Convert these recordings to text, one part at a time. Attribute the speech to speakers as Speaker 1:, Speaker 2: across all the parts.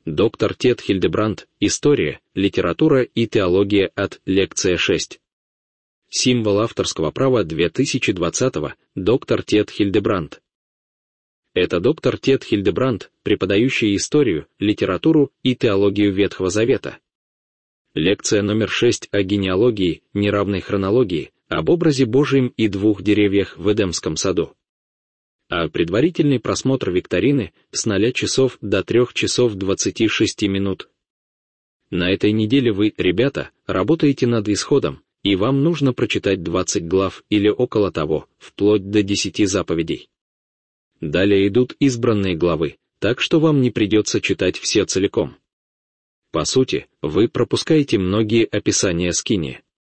Speaker 1: Доктор Тед Хильдебранд. История, литература и теология от лекция 6. Символ авторского права 2020. Доктор Тед Хильдебранд. Это доктор Тед Хильдебранд, преподающий историю, литературу и теологию Ветхого Завета. Лекция номер 6 о генеалогии, неравной хронологии, об образе Божьем и двух деревьях в Эдемском саду. А предварительный просмотр викторины с 0 часов до 3 часов 26 минут. На этой неделе вы, ребята, работаете над исходом, и вам нужно прочитать 20 глав или около того, вплоть до 10 заповедей. Далее идут избранные главы, так что вам не придется читать все целиком. По сути, вы пропускаете многие описания скинии.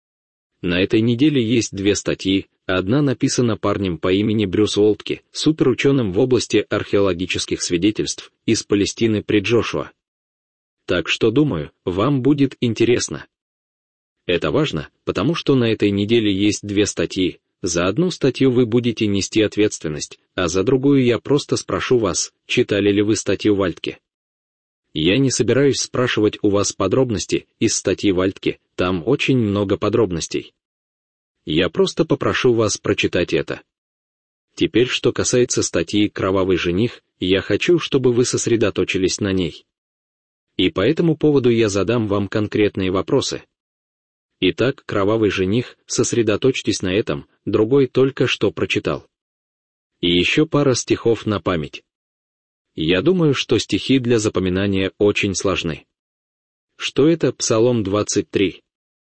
Speaker 1: На этой неделе есть 2 статьи, одна написана парнем по имени Брюс Уолтке, суперученым в области археологических свидетельств, из Палестины при Джошуа. Так что, думаю, вам будет интересно. Это важно, потому что на этой неделе есть 2 статьи, за одну статью вы будете нести ответственность, а за другую я просто спрошу вас, читали ли вы статью Вальтке. Я не собираюсь спрашивать у вас подробности из статьи Вальтке, там очень много подробностей. Я просто попрошу вас прочитать это. Теперь, что касается статьи «Кровавый жених», я хочу, чтобы вы сосредоточились на ней. И по этому поводу я задам вам конкретные вопросы. Итак, «Кровавый жених», сосредоточьтесь на этом, другой только что прочитал. И еще пара стихов на память. Я думаю, что стихи для запоминания очень сложны. Что это Псалом 23?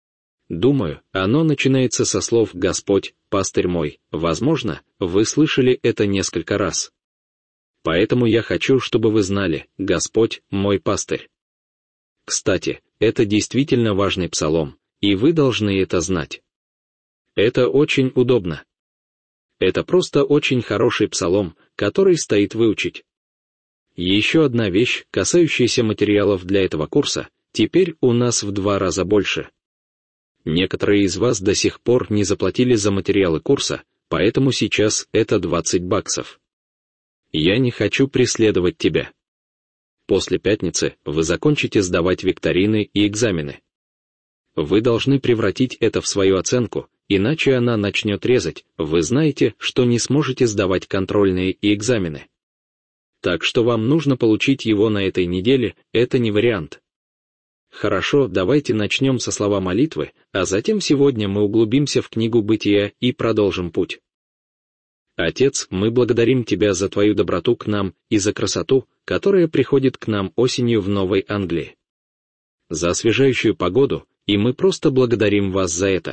Speaker 1: Думаю, оно начинается со слов «Господь, пастырь мой», возможно, вы слышали это несколько раз. Поэтому я хочу, чтобы вы знали, Господь, мой пастырь. Кстати, это действительно важный псалом, и вы должны это знать. Это очень удобно. Это просто очень хороший псалом, который стоит выучить. Еще одна вещь, касающаяся материалов для этого курса, теперь у нас в 2 раза больше. Некоторые из вас до сих пор не заплатили за материалы курса, поэтому сейчас это $20. Я не хочу преследовать тебя. После пятницы вы закончите сдавать викторины и экзамены. Вы должны превратить это в свою оценку, иначе она начнет резать, вы знаете, что не сможете сдавать контрольные и экзамены. Так что вам нужно получить его на этой неделе, это не вариант. Хорошо, давайте начнем со слова молитвы, а затем сегодня мы углубимся в книгу Бытия и продолжим путь. Отец, мы благодарим Тебя за Твою доброту к нам и за красоту, которая приходит к нам осенью в Новой Англии. За освежающую погоду, и мы просто благодарим Вас за это.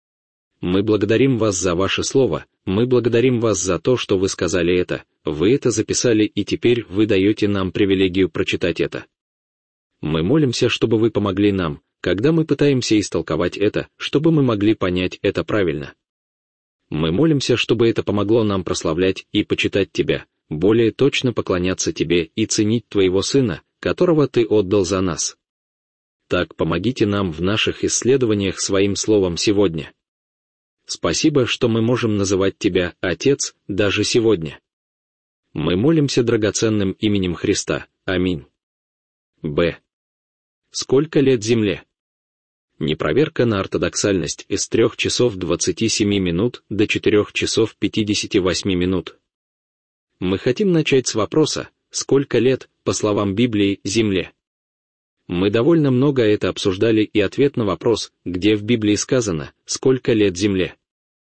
Speaker 1: Мы благодарим Вас за Ваше Слово, мы благодарим Вас за то, что Вы сказали это, Вы это записали и теперь Вы даете нам привилегию прочитать это. Мы молимся, чтобы Вы помогли нам, когда мы пытаемся истолковать это, чтобы мы могли понять это правильно. Мы молимся, чтобы это помогло нам прославлять и почитать Тебя, более точно поклоняться Тебе и ценить Твоего Сына, которого Ты отдал за нас. Так помогите нам в наших исследованиях Своим Словом сегодня. Спасибо, что мы можем называть Тебя Отец даже сегодня. Мы молимся драгоценным именем Христа. Аминь. Б. Сколько лет Земле? Непроверка на ортодоксальность из 3 часов 27 минут до 4 часов 58 минут. Мы хотим начать с вопроса, сколько лет, по словам Библии, Земле? Мы довольно много это обсуждали, и ответ на вопрос, где в Библии сказано, сколько лет Земле.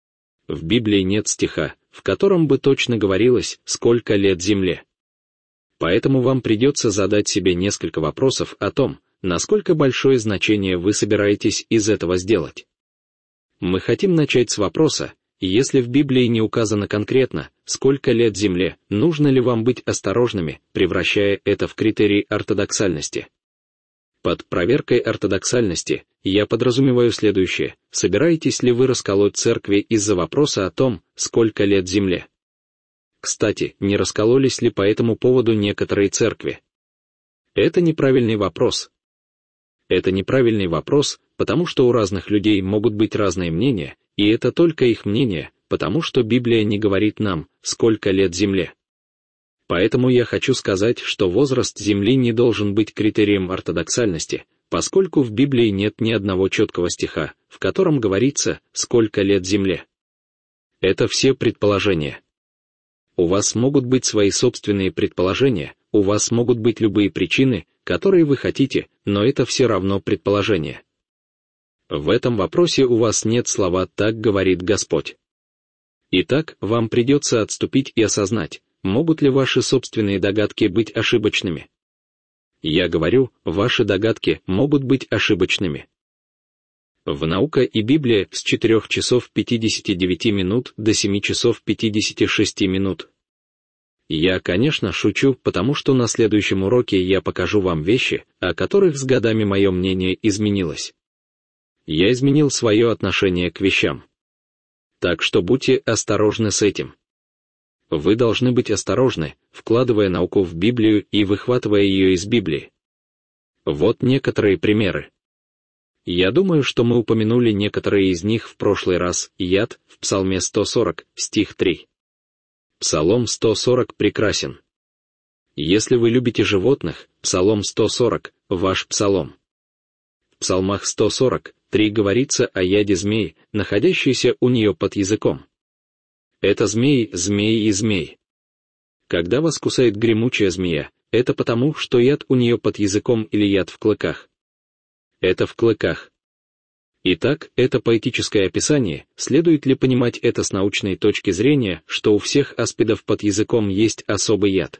Speaker 1: В Библии нет стиха, в котором бы точно говорилось, сколько лет Земле. Поэтому вам придется задать себе несколько вопросов о том, насколько большое значение вы собираетесь из этого сделать. Мы хотим начать с вопроса, если в Библии не указано конкретно, сколько лет Земле, нужно ли вам быть осторожными, превращая это в критерий ортодоксальности. Под проверкой ортодоксальности я подразумеваю следующее: собираетесь ли вы расколоть церкви из-за вопроса о том, сколько лет Земле? Кстати, не раскололись ли по этому поводу некоторые церкви? Это неправильный вопрос. Это неправильный вопрос, потому что у разных людей могут быть разные мнения, и это только их мнение, потому что Библия не говорит нам, сколько лет Земле. Поэтому я хочу сказать, что возраст Земли не должен быть критерием ортодоксальности, поскольку в Библии нет ни одного четкого стиха, в котором говорится, сколько лет Земле. Это все предположения. У вас могут быть свои собственные предположения, у вас могут быть любые причины, которые вы хотите, но это все равно предположения. В этом вопросе у вас нет слова «так говорит Господь». Итак, вам придется отступить и осознать, могут ли ваши собственные догадки быть ошибочными. Я говорю, ваши догадки могут быть ошибочными. В «Наука и Библия» с 4 часов 59 минут до 7 часов 56 минут. Я, конечно, шучу, потому что на следующем уроке я покажу вам вещи, о которых с годами мое мнение изменилось. Я изменил свое отношение к вещам. Так что будьте осторожны с этим. Вы должны быть осторожны, вкладывая науку в Библию и выхватывая ее из Библии. Вот некоторые примеры. Я думаю, что мы упомянули некоторые из них в прошлый раз. Яд в Псалме 140, стих 3. Псалом 140 прекрасен. Если вы любите животных, Псалом 140 – ваш псалом. В Псалмах 143 говорится о яде змей, находящейся у нее под языком. Это змей, змей и змей. Когда вас кусает гремучая змея, это потому, что яд у нее под языком или яд в клыках. Это в клыках. Итак, это поэтическое описание, следует ли понимать это с научной точки зрения, что у всех аспидов под языком есть особый яд?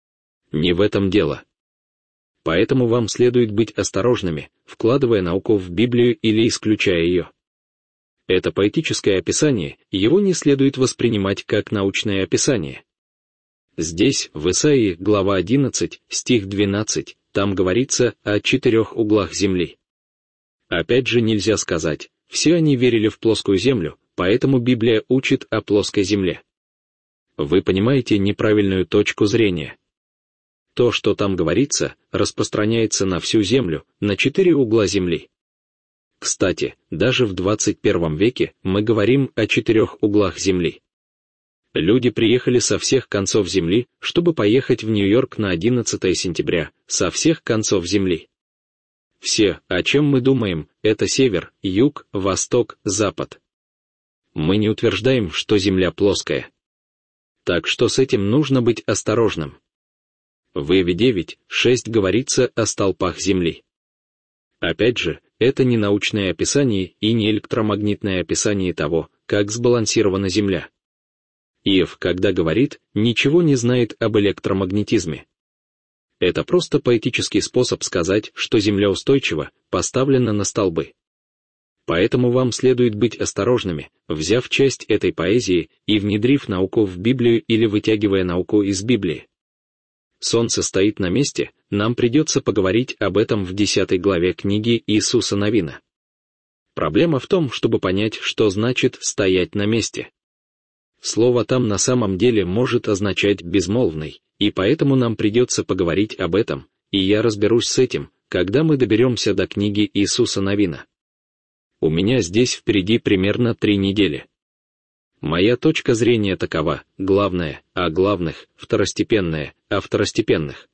Speaker 1: Не в этом дело. Поэтому вам следует быть осторожными, вкладывая науку в Библию или исключая ее. Это поэтическое описание, его не следует воспринимать как научное описание. Здесь, в Исаии, глава 11, стих 12, там говорится о 4 углах земли. Опять же нельзя сказать, все они верили в плоскую землю, поэтому Библия учит о плоской земле. Вы понимаете неправильную точку зрения. То, что там говорится, распространяется на всю землю, на 4 угла земли. Кстати, даже в 21 веке мы говорим о 4 углах земли. Люди приехали со всех концов земли, чтобы поехать в Нью-Йорк на 11 сентября, со всех концов земли. Все, о чем мы думаем, это север, юг, восток, запад. Мы не утверждаем, что Земля плоская. Так что с этим нужно быть осторожным. В Иове 9:6 говорится о столпах Земли. Опять же, это не научное описание и не электромагнитное описание того, как сбалансирована Земля. Иов, когда говорит, ничего не знает об электромагнетизме. Это просто поэтический способ сказать, что Земля устойчива, поставлена на столбы. Поэтому вам следует быть осторожными, взяв часть этой поэзии и внедрив науку в Библию или вытягивая науку из Библии. Солнце стоит на месте, нам придется поговорить об этом в 10 главе книги Иисуса Навина. Проблема в том, чтобы понять, что значит «стоять на месте». Слово там на самом деле может означать «безмолвный», и поэтому нам придется поговорить об этом, и я разберусь с этим, когда мы доберемся до книги Иисуса Навина. У меня здесь впереди примерно 3 недели. Моя точка зрения такова: главное о главных, второстепенное о второстепенных.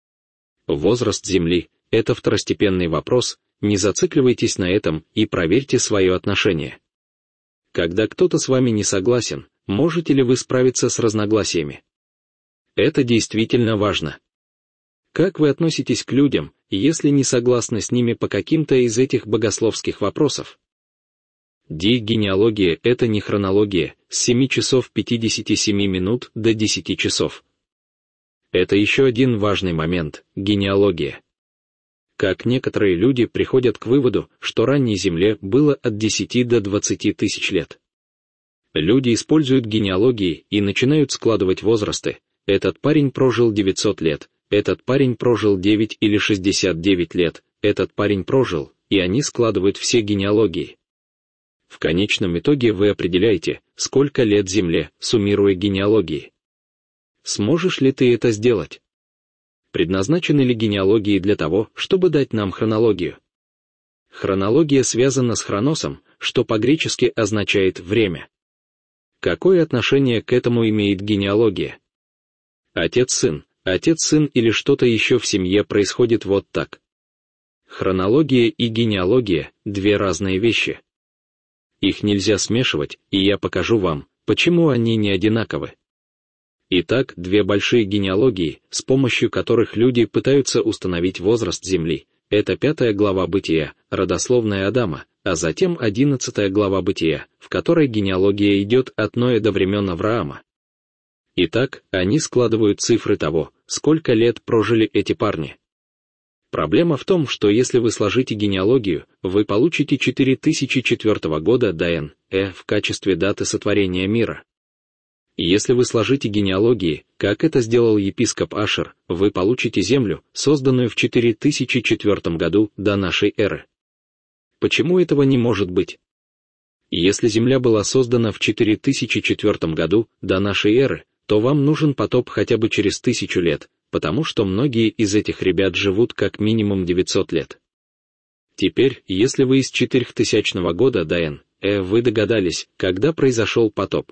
Speaker 1: Возраст Земли — это второстепенный вопрос, не зацикливайтесь на этом и проверьте свое отношение. Когда кто-то с вами не согласен, можете ли вы справиться с разногласиями? Это действительно важно. Как вы относитесь к людям, если не согласны с ними по каким-то из этих богословских вопросов? Генеалогия — это не хронология, с 7 часов 57 минут до 10 часов. Это еще один важный момент — генеалогия. Как некоторые люди приходят к выводу, что ранней Земле было от 10 до 20 тысяч лет. Люди используют генеалогии и начинают складывать возрасты. Этот парень прожил 900 лет, этот парень прожил 9 или 69 лет, этот парень прожил, и они складывают все генеалогии. В конечном итоге вы определяете, сколько лет Земле, суммируя генеалогии. Сможешь ли ты это сделать? Предназначены ли генеалогии для того, чтобы дать нам хронологию? Хронология связана с хроносом, что по-гречески означает «время». Какое отношение к этому имеет генеалогия? Отец-сын или что-то еще в семье происходит вот так. Хронология и генеалогия – две разные вещи. Их нельзя смешивать, и я покажу вам, почему они не одинаковы. Итак, две большие генеалогии, с помощью которых люди пытаются установить возраст Земли. Это 5 глава Бытия, родословная Адама, а затем 11 глава Бытия, в которой генеалогия идет от Ноя до времен Авраама. Итак, они складывают цифры того, сколько лет прожили эти парни. Проблема в том, что если вы сложите генеалогию, вы получите 4004 года до Н.Э. в качестве даты сотворения мира. Если вы сложите генеалогии, как это сделал епископ Ашер, вы получите Землю, созданную в 4004 году до нашей эры. Почему этого не может быть? Если Земля была создана в 4004 году до нашей эры, то вам нужен потоп хотя бы через 1000 лет, потому что многие из этих ребят живут как минимум 900 лет. Теперь, если вы из 4000 года до Н.Э. вы догадались, когда произошел потоп.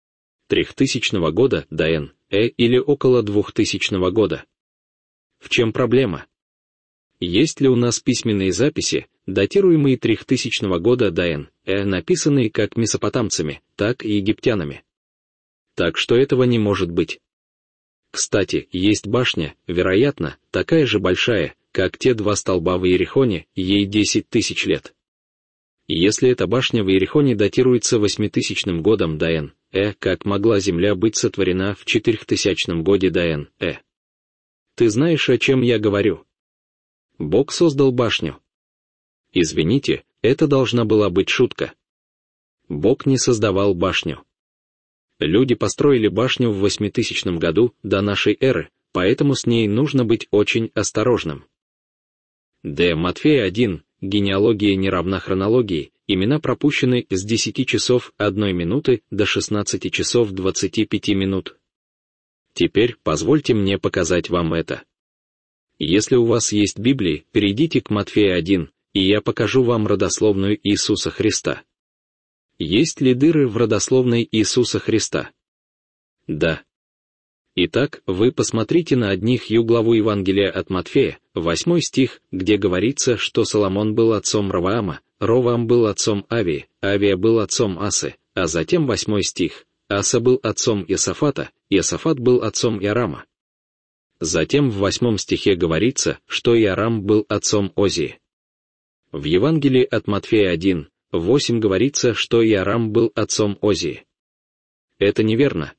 Speaker 1: 3000 года до Н.Э. или около 2000 года. В чем проблема? Есть ли у нас письменные записи, датируемые 3000 года до Н.Э., написанные как месопотамцами, так и египтянами? Так что этого не может быть. Кстати, есть башня, вероятно, такая же большая, как те 2 столба в Иерихоне, ей 10 000 лет. Если эта башня в Иерихоне датируется 8000 годом до Н.Э., как могла Земля быть сотворена в 4000 годе до Н.Э.? Ты знаешь, о чем я говорю? Бог создал башню. Извините, это должна была быть шутка. Бог не создавал башню. Люди построили башню в 8000 году до нашей эры, поэтому с ней нужно быть очень осторожным. Д. Матфея 1. Генеалогия не равна хронологии, имена пропущены с 10 часов 1 минуты до 16 часов 25 минут. Теперь позвольте мне показать вам это. Если у вас есть Библии, перейдите к Матфея 1, и я покажу вам родословную Иисуса Христа. Есть ли дыры в родословной Иисуса Христа? Да. Итак, вы посмотрите на одних главу Евангелия от Матфея, 8 стих, где говорится, что Соломон был отцом Ровоама, Ровоам был отцом Авии, Авия был отцом Асы, а затем 8 стих, Аса был отцом Иосафата, Иосафат был отцом Иорама. Затем в 8 стихе говорится, что Иорам был отцом Озии. В Евангелии от Матфея 1, 8 говорится, что Иорам был отцом Озии. Это неверно.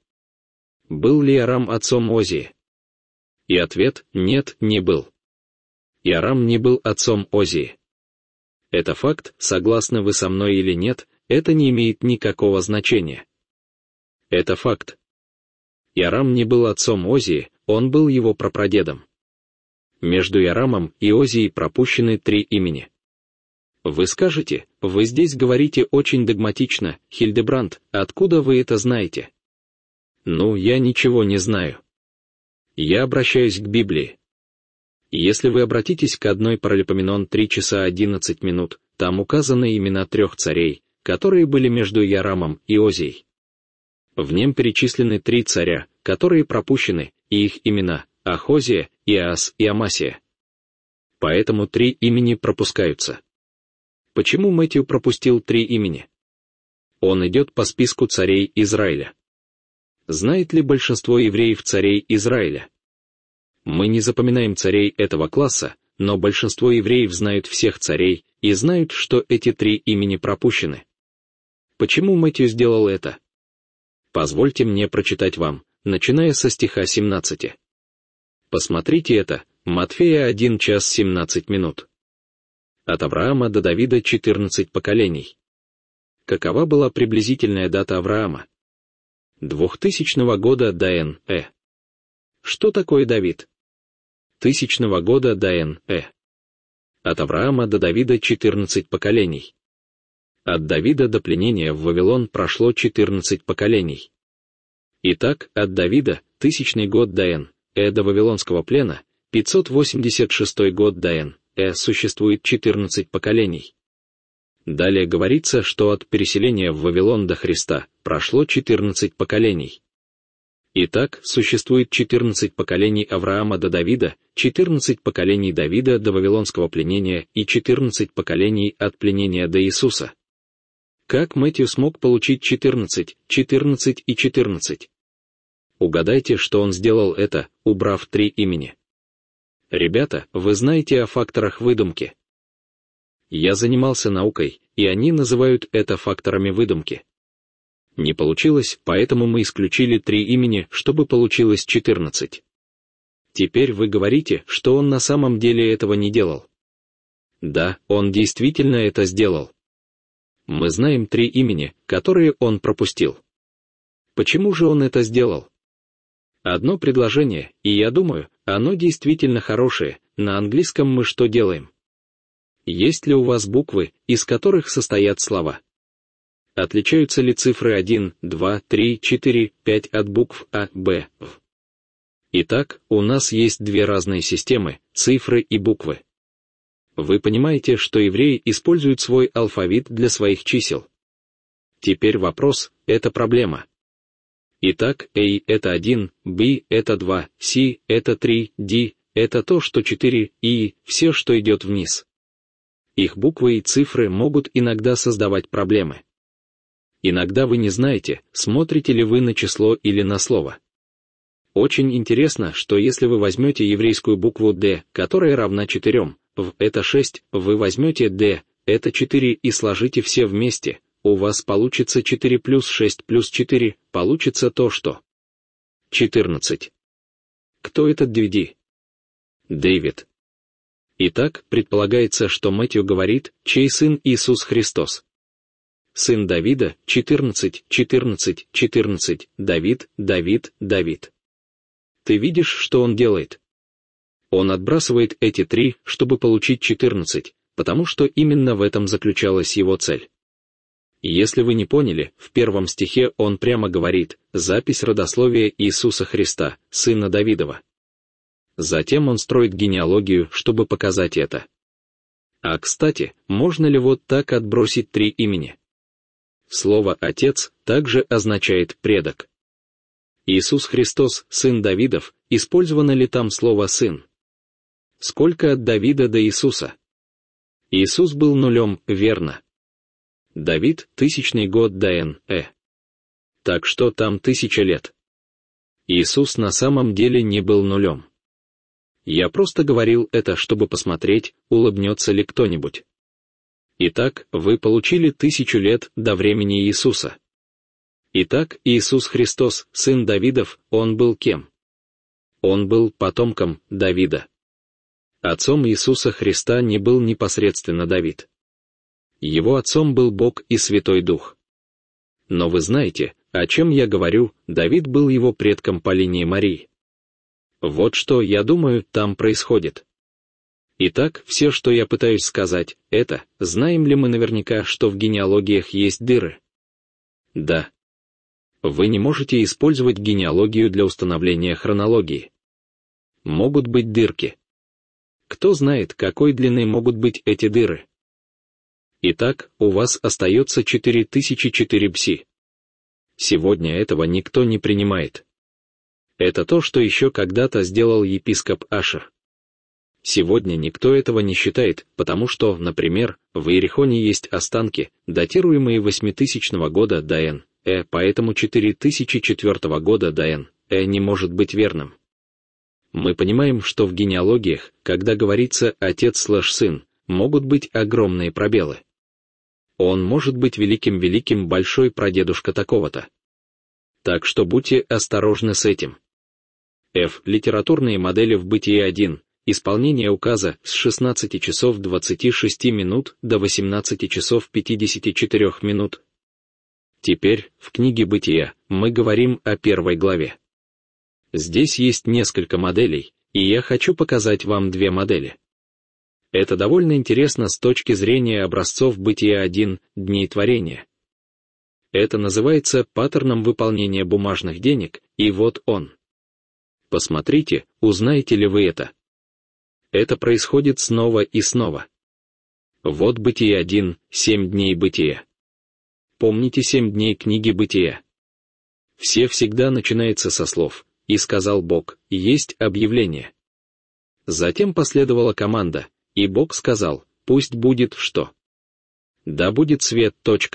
Speaker 1: Был ли Иорам отцом Озии? И ответ – нет, не был. Иорам не был отцом Озии. Это факт, согласны вы со мной или нет, это не имеет никакого значения. Это факт. Иорам не был отцом Озии, он был его прапрадедом. Между Иорамом и Озией пропущены 3 имени. Вы скажете, вы здесь говорите очень догматично, Хильдебранд, откуда вы это знаете? Ну, я ничего не знаю. Я обращаюсь к Библии. Если вы обратитесь к 1 Паралипоменон 3 часа 11 минут, там указаны имена 3 царей, которые были между Иорамом и Озией. В нем перечислены 3 царя, которые пропущены, и их имена – Ахозия, Иоас и Амасия. Поэтому 3 имени пропускаются. Почему Мэттью пропустил 3 имени? Он идет по списку царей Израиля. Знает ли большинство евреев царей Израиля? Мы не запоминаем царей этого класса, но большинство евреев знают всех царей и знают, что эти 3 имени пропущены. Почему Мэттью сделал это? Позвольте мне прочитать вам, начиная со стиха 17. Посмотрите это, Матфея 1 час 17 минут. От Авраама до Давида 14 поколений. Какова была приблизительная дата Авраама? 2000 года до Н.Э. Что такое Давид? 1000 года до Н.Э. От Авраама до Давида 14 поколений. От Давида до пленения в Вавилон прошло 14 поколений. Итак, от Давида, 1000 год до Н.Э. до Вавилонского плена, 586 год до Н.Э. существует 14 поколений. Далее говорится, что от переселения в Вавилон до Христа прошло 14 поколений. Итак, существует 14 поколений Авраама до Давида, 14 поколений Давида до вавилонского пленения и 14 поколений от пленения до Иисуса. Как Мэтью смог получить 14, 14 и 14? Угадайте, что он сделал это, убрав 3 имени. Ребята, вы знаете о факторах выдумки. Я занимался наукой, и они называют это факторами выдумки. Не получилось, поэтому мы исключили 3 имени, чтобы получилось 14. Теперь вы говорите, что он на самом деле этого не делал. Да, он действительно это сделал. Мы знаем 3 имени, которые он пропустил. Почему же он это сделал? Одно предложение, и я думаю, оно действительно хорошее. На английском мы что делаем? Есть ли у вас буквы, из которых состоят слова? Отличаются ли цифры 1, 2, 3, 4, 5 от букв А, Б, В? Итак, у нас есть 2 разные системы, цифры и буквы. Вы понимаете, что евреи используют свой алфавит для своих чисел. Теперь вопрос – это проблема. Итак, A – это 1, B – это 2, C – это 3, D – это то, что 4, и все, что идет вниз. Их буквы и цифры могут иногда создавать проблемы. Иногда вы не знаете, смотрите ли вы на число или на слово. Очень интересно, что если вы возьмете еврейскую букву D, которая равна 4, В – это 6, вы возьмете D, это 4 и сложите все вместе, у вас получится 4 плюс 6 плюс 4, получится то, что 14. Кто этот DVD? Дэвид. Итак, предполагается, что Мэтью говорит, чей сын Иисус Христос. Сын Давида, 14, 14, 14, Давид, Давид, Давид. Ты видишь, что он делает? Он отбрасывает эти 3, чтобы получить 14, потому что именно в этом заключалась его цель. Если вы не поняли, в 1 стихе он прямо говорит, запись родословия Иисуса Христа, сына Давидова. Затем он строит генеалогию, чтобы показать это. А кстати, можно ли вот так отбросить 3 имени? Слово «отец» также означает «предок». Иисус Христос, сын Давидов, использовано ли там слово «сын»? Сколько от Давида до Иисуса? Иисус был нулем, верно. Давид – 1000-й год до Н.Э. Так что там 1000 лет. Иисус на самом деле не был нулем. Я просто говорил это, чтобы посмотреть, улыбнется ли кто-нибудь. Итак, вы получили 1000 лет до времени Иисуса. Итак, Иисус Христос, сын Давидов, он был кем? Он был потомком Давида. Отцом Иисуса Христа не был непосредственно Давид. Его отцом был Бог и Святой Дух. Но вы знаете, о чем я говорю, Давид был его предком по линии Марии. Вот что, я думаю, там происходит. Итак, все, что я пытаюсь сказать, это, знаем ли мы наверняка, что в генеалогиях есть дыры? Да. Вы не можете использовать генеалогию для установления хронологии. Могут быть дырки. Кто знает, какой длины могут быть эти дыры? Итак, у вас остается 4004 пси. Сегодня этого никто не принимает. Это то, что еще когда-то сделал епископ Ашер. Сегодня никто этого не считает, потому что, например, в Иерихоне есть останки, датируемые 8000 года до Н.Э., поэтому 4004 года до Н.Э. не может быть верным. Мы понимаем, что в генеалогиях, когда говорится «отец/сын», могут быть огромные пробелы. Он может быть великим-великим большой прадедушка такого-то. Так что будьте осторожны с этим. F. Литературные модели в Бытие 1. Исполнение указа с 16 часов 26 минут до 18 часов 54 минут. Теперь, в книге Бытия, мы говорим о 1 главе. Здесь есть несколько моделей, и я хочу показать вам 2 модели. Это довольно интересно с точки зрения образцов Бытия 1, дней творения. Это называется паттерном выполнения бумажных денег, и вот он. Посмотрите, узнаете ли вы это. Это происходит снова и снова. Вот Бытие 1, 7 дней Бытия. Помните 7 дней книги Бытия? Все всегда начинается со слов «И сказал Бог», есть объявление. Затем последовала команда, и Бог сказал «Пусть будет что». Да будет свет.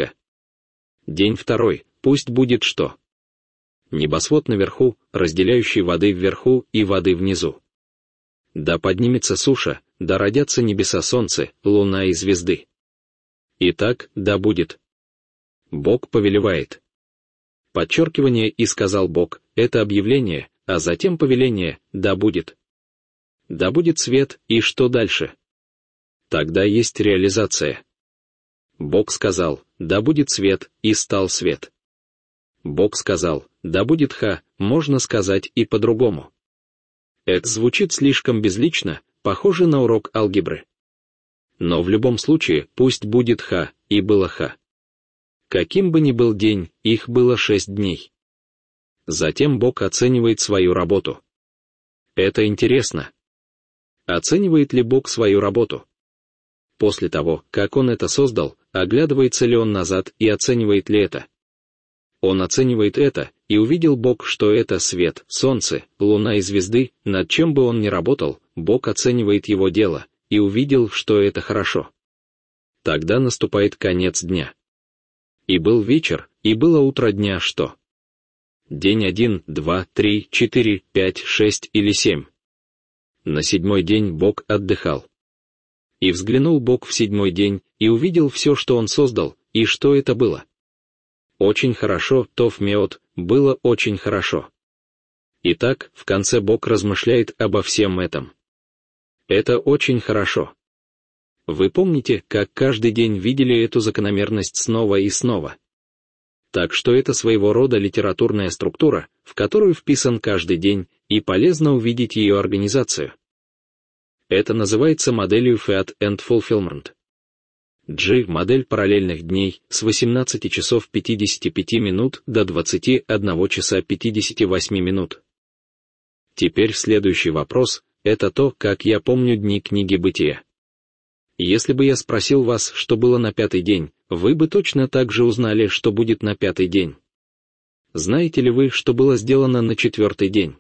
Speaker 1: День второй, пусть будет что. Небосвод наверху, разделяющий воды вверху и воды внизу. Да поднимется суша, да родятся небеса, солнце, луна и звезды. Итак, да будет. Бог повелевает. Подчеркивание «И сказал Бог» — это объявление, а затем повеление «Да будет». Да будет свет, и что дальше? Тогда есть реализация. Бог сказал «Да будет свет», и стал свет. Бог сказал «Да будет можно сказать и по-другому». Это звучит слишком безлично, похоже на урок алгебры. Но в любом случае пусть будет и было Каким бы ни был день, их было 6 дней. Затем Бог оценивает свою работу. Это интересно. Оценивает ли Бог свою работу? После того, как Он это создал, оглядывается ли Он назад и оценивает ли это? Он оценивает это, и увидел Бог, что это свет, солнце, луна и звезды, над чем бы он ни работал, Бог оценивает его дело, и увидел, что это хорошо. Тогда наступает конец дня. И был вечер, и было утро дня что? День 1, 2, 3, 4, 5, 6 или 7. На 7-й день Бог отдыхал. И взглянул Бог в 7-й день, и увидел все, что Он создал, и что это было. Очень хорошо, тов меот, было очень хорошо. Итак, в конце Бог размышляет обо всем этом. Это очень хорошо. Вы помните, как каждый день видели эту закономерность снова и снова? Так что это своего рода литературная структура, в которую вписан каждый день, и полезно увидеть ее организацию. Это называется моделью Fiat and Fulfillment. G – модель параллельных дней с 18 часов 55 минут до 21 часа 58 минут. Теперь следующий вопрос – это то, как я помню дни книги Бытия. Если бы я спросил вас, что было на 5-й день, вы бы точно так же узнали, что будет на 5-й день. Знаете ли вы, что было сделано на 4-й день?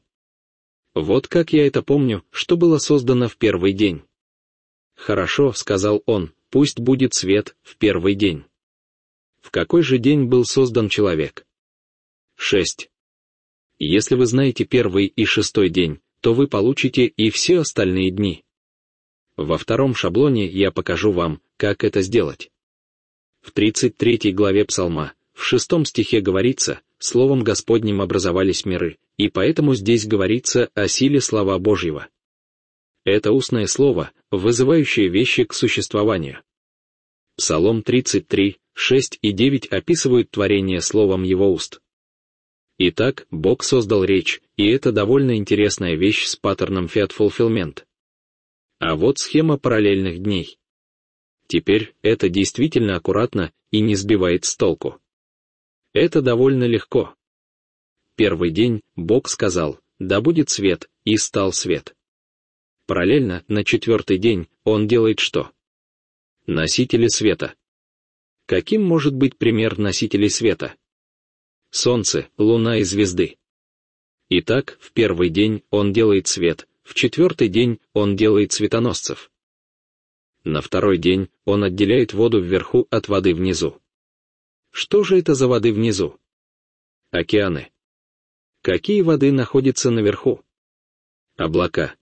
Speaker 1: Вот как я это помню, что было создано в 1-й день. «Хорошо», — сказал он, — «пусть будет свет» в 1-й день. В какой же день был создан человек? 6. Если вы знаете 1-й и 6-й день, то вы получите и все остальные дни. Во 2-м шаблоне я покажу вам, как это сделать. В 33 главе Псалма, в 6 стихе говорится, «Словом Господним образовались миры», и поэтому здесь говорится о силе слова Божьего. Это устное слово, вызывающее вещи к существованию. Псалом 33, 6 и 9 описывают творение словом его уст. Итак, Бог создал речь, и это довольно интересная вещь с паттерном Fiat Fulfillment. А вот схема параллельных дней. Теперь это действительно аккуратно и не сбивает с толку. Это довольно легко. 1-й день Бог сказал «Да будет свет», и стал свет. Параллельно на 4-й день Он делает что? Носители света. Каким может быть пример носителей света? Солнце, луна и звезды. Итак, в 1-й день Он делает свет, в 4-й день Он делает светоносцев. На 2-й день Он отделяет воду вверху от воды внизу. Что же это за воды внизу? Океаны. Какие воды находятся наверху? Облака.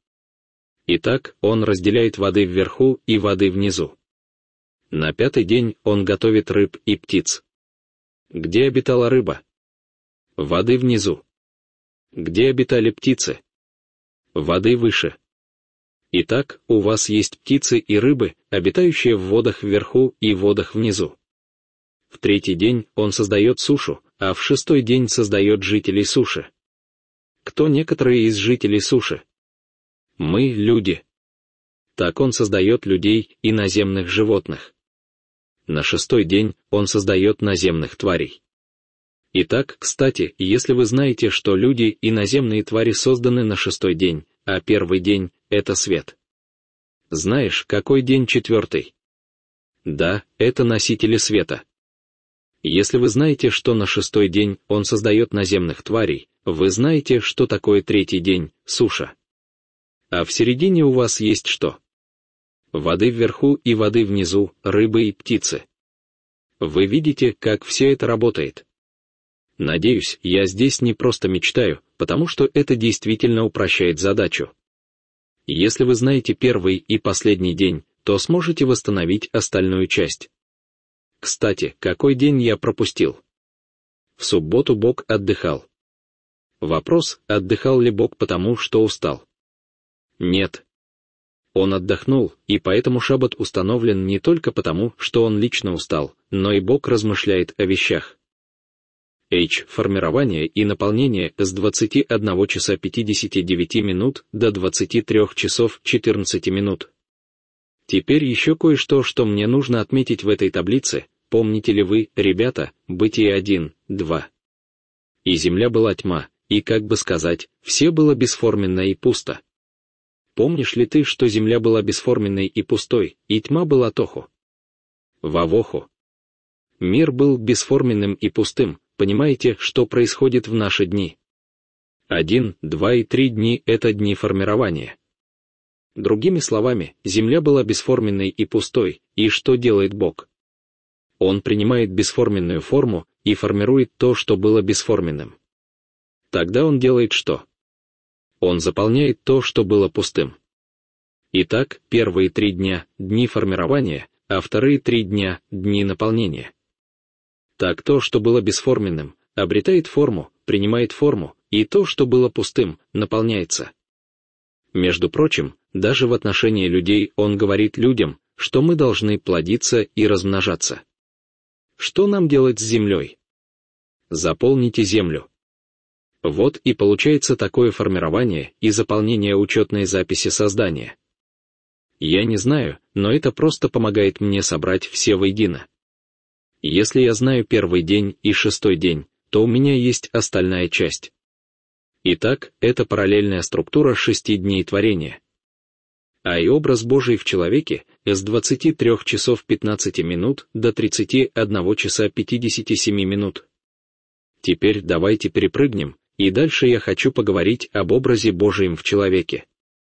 Speaker 1: Итак, Он разделяет воды вверху и воды внизу. На 5-й день Он готовит рыб и птиц. Где обитала рыба? Воды внизу. Где обитали птицы? Воды выше. Итак, у вас есть птицы и рыбы, обитающие в водах вверху и водах внизу. В 3-й день Он создает сушу, а в 6-й день создает жителей суши. Кто некоторые из жителей суши? Мы — люди. Так Он создает людей и наземных животных. На 6-й день Он создает наземных тварей. Итак, кстати, если вы знаете, что люди и наземные твари созданы на 6-й день, а 1-й день — это свет. Знаешь, какой день 4-й? Да, это носители света. Если вы знаете, что на 6-й день Он создает наземных тварей, вы знаете, что такое 3-й день — суша. А в середине у вас есть что? Воды вверху и воды внизу, рыбы и птицы. Вы видите, как все это работает? Надеюсь, я здесь не просто мечтаю, потому что это действительно упрощает задачу. Если вы знаете 1-й и последний день, то сможете восстановить остальную часть. Кстати, какой день я пропустил? В субботу Бог отдыхал. Вопрос, отдыхал ли Бог потому, что устал? Нет. Он отдохнул, и поэтому шаббат установлен не только потому, что он лично устал, но и Бог размышляет о вещах. Формирование и наполнение с 21 часа 59 минут до 23 часов 14 минут. Теперь еще кое-что, что мне нужно отметить в этой таблице. Помните ли вы, ребята, Бытие 1:2? И земля была тьма, и, как бы сказать, все было бесформенно и пусто. Помнишь ли ты, что земля была бесформенной и пустой, и тьма была тоху? Вавоху. Мир был бесформенным и пустым. Понимаете, что происходит в наши дни? 1, 2 и 3 дни — это дни формирования. Другими словами, земля была бесформенной и пустой, и что делает Бог? Он принимает бесформенную форму и формирует то, что было бесформенным. Тогда он делает что? Он заполняет то, что было пустым. Итак, 1-е 3 дня — дни формирования, а 2-е 3 дня — дни наполнения. Так то, что было бесформенным, обретает форму, принимает форму, и то, что было пустым, наполняется. Между прочим, даже в отношении людей он говорит людям, что мы должны плодиться и размножаться. Что нам делать с землей? Заполните землю. Вот и получается такое формирование и заполнение учетной записи создания. Я не знаю, но это просто помогает мне собрать все воедино. Если я знаю 1-й день и 6-й день, то у меня есть остальная часть. Итак, это параллельная структура 6 дней творения. А и образ Божий в человеке с 23 часов 15 минут до 31 часа 57 минут. Теперь давайте перепрыгнем, и дальше я хочу поговорить об образе Божьем в человеке.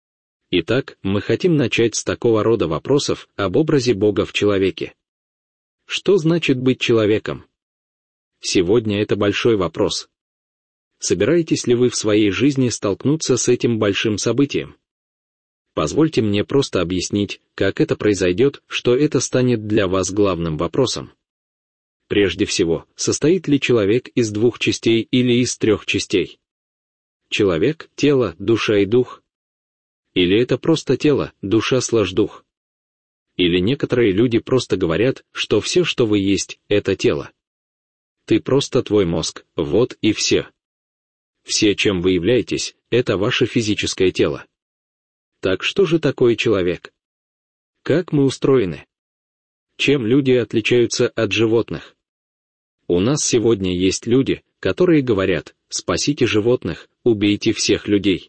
Speaker 1: Итак, мы хотим начать с такого рода вопросов об образе Бога в человеке. Что значит быть человеком? Сегодня это большой вопрос. Собираетесь ли вы в своей жизни столкнуться с этим большим событием? Позвольте мне просто объяснить, как это произойдет, что это станет для вас главным вопросом. Прежде всего, состоит ли человек из 2 частей или из 3 частей? Человек, тело, душа и дух? Или это просто тело, душа/дух? Или некоторые люди просто говорят, что все, что вы есть, это тело. Ты просто твой мозг, вот и все. Все, чем вы являетесь, это ваше физическое тело. Так что же такое человек? Как мы устроены? Чем люди отличаются от животных? У нас сегодня есть люди, которые говорят: спасите животных, убейте всех людей.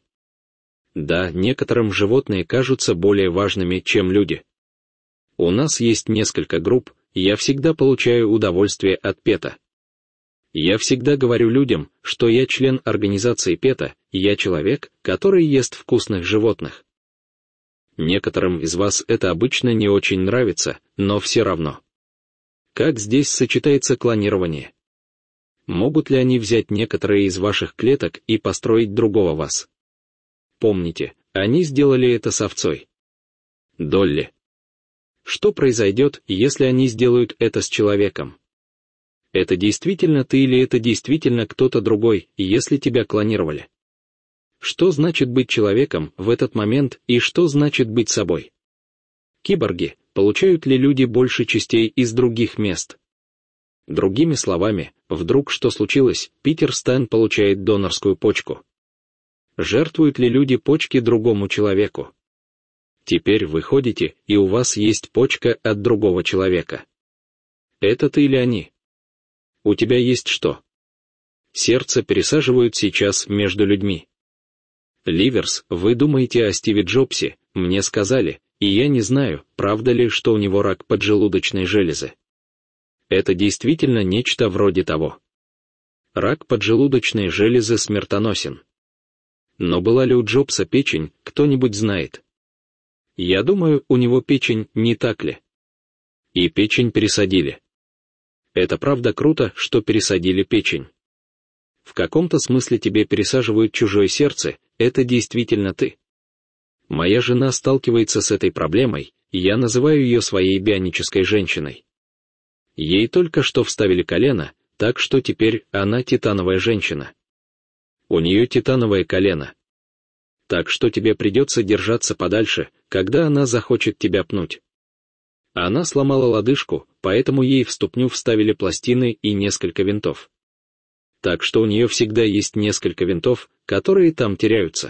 Speaker 1: Да, некоторым животные кажутся более важными, чем люди. У нас есть несколько групп, и я всегда получаю удовольствие от ПЕТа. Я всегда говорю людям, что я член организации ПЕТа, и я человек, который ест вкусных животных. Некоторым из вас это обычно не очень нравится, но все равно. Как здесь сочетается клонирование? Могут ли они взять некоторые из ваших клеток и построить другого вас? Помните, они сделали это с овцой. Долли. Что произойдет, если они сделают это с человеком? Это действительно ты или это действительно кто-то другой, если тебя клонировали? Что значит быть человеком в этот момент и что значит быть собой? Киборги, получают ли люди больше частей из других мест? Другими словами, вдруг что случилось, Питер Стэн получает донорскую почку. Жертвуют ли люди почки другому человеку? Теперь вы ходите, и у вас есть почка от другого человека. Это ты или они? У тебя есть что? Сердце пересаживают сейчас между людьми. Ливерс, вы думаете о Стиве Джобсе, мне сказали, и я не знаю, правда ли, что у него рак поджелудочной железы. Это действительно нечто вроде того. Рак поджелудочной железы смертоносен. Но была ли у Джобса печень, кто-нибудь знает? Я думаю, у него печень, не так ли? И печень пересадили. Это правда круто, что пересадили печень. В каком-то смысле тебе пересаживают чужое сердце, это действительно ты. Моя жена сталкивается с этой проблемой, и я называю ее своей бионической женщиной. Ей только что вставили колено, так что теперь она титановая женщина. У нее титановое колено. Так что тебе придется держаться подальше, когда она захочет тебя пнуть. Она сломала лодыжку, поэтому ей в ступню вставили пластины и несколько винтов. Так что у нее всегда есть несколько винтов, которые там теряются.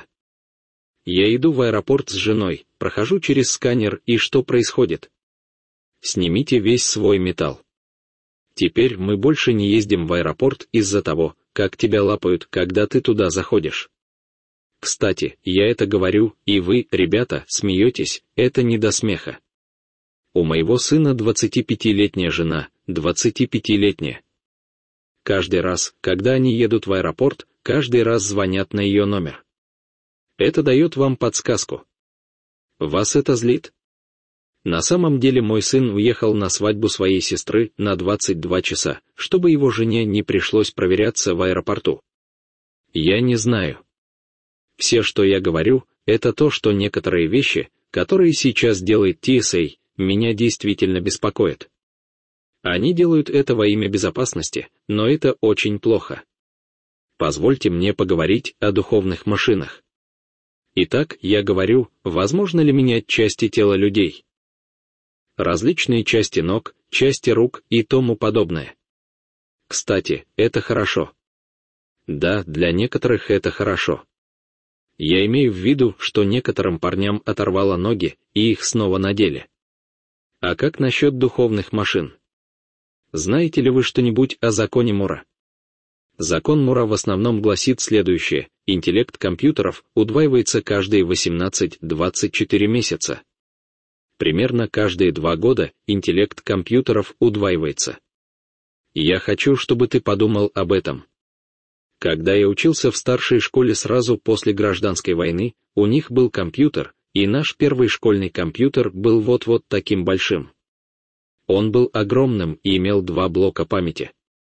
Speaker 1: Я иду в аэропорт с женой, прохожу через сканер, и что происходит? Снимите весь свой металл. Теперь мы больше не ездим в аэропорт из-за того, как тебя лапают, когда ты туда заходишь. Кстати, я это говорю, и вы, ребята, смеетесь, это не до смеха. У моего сына 25-летняя жена, 25-летняя. Каждый раз, когда они едут в аэропорт, каждый раз звонят на ее номер. Это дает вам подсказку. Вас это злит? На самом деле мой сын уехал на свадьбу своей сестры на 22 часа, чтобы его жене не пришлось проверяться в аэропорту. Я не знаю. Все, что я говорю, это то, что некоторые вещи, которые сейчас делает TSA, меня действительно беспокоят. Они делают это во имя безопасности, но это очень плохо. Позвольте мне поговорить о духовных машинах. Итак, я говорю, возможно ли менять части тела людей? Различные части ног, части рук и тому подобное. Кстати, это хорошо. Да, для некоторых это хорошо. Я имею в виду, что некоторым парням оторвало ноги, и их снова надели. А как насчет духовных машин? Знаете ли вы что-нибудь о законе Мура? Закон Мура в основном гласит следующее: интеллект компьютеров удваивается каждые 18-24 месяца. Примерно каждые 2 года интеллект компьютеров удваивается. Я хочу, чтобы ты подумал об этом. Когда я учился в старшей школе сразу после гражданской войны, у них был компьютер, и наш первый школьный компьютер был вот таким большим. Он был огромным и имел 2 блока памяти.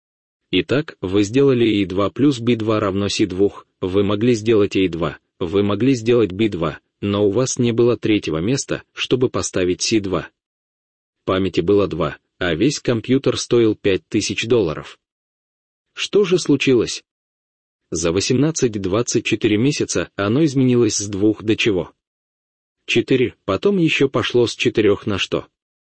Speaker 1: Итак, вы сделали A2 плюс B2 равно C2, вы могли сделать A2, вы могли сделать B2, но у вас не было третьего места, чтобы поставить C2. Памяти было 2, а весь компьютер стоил $5000. Что же случилось? За 18-24 месяца оно изменилось с 2 до чего? 4, потом еще пошло с 4 на что?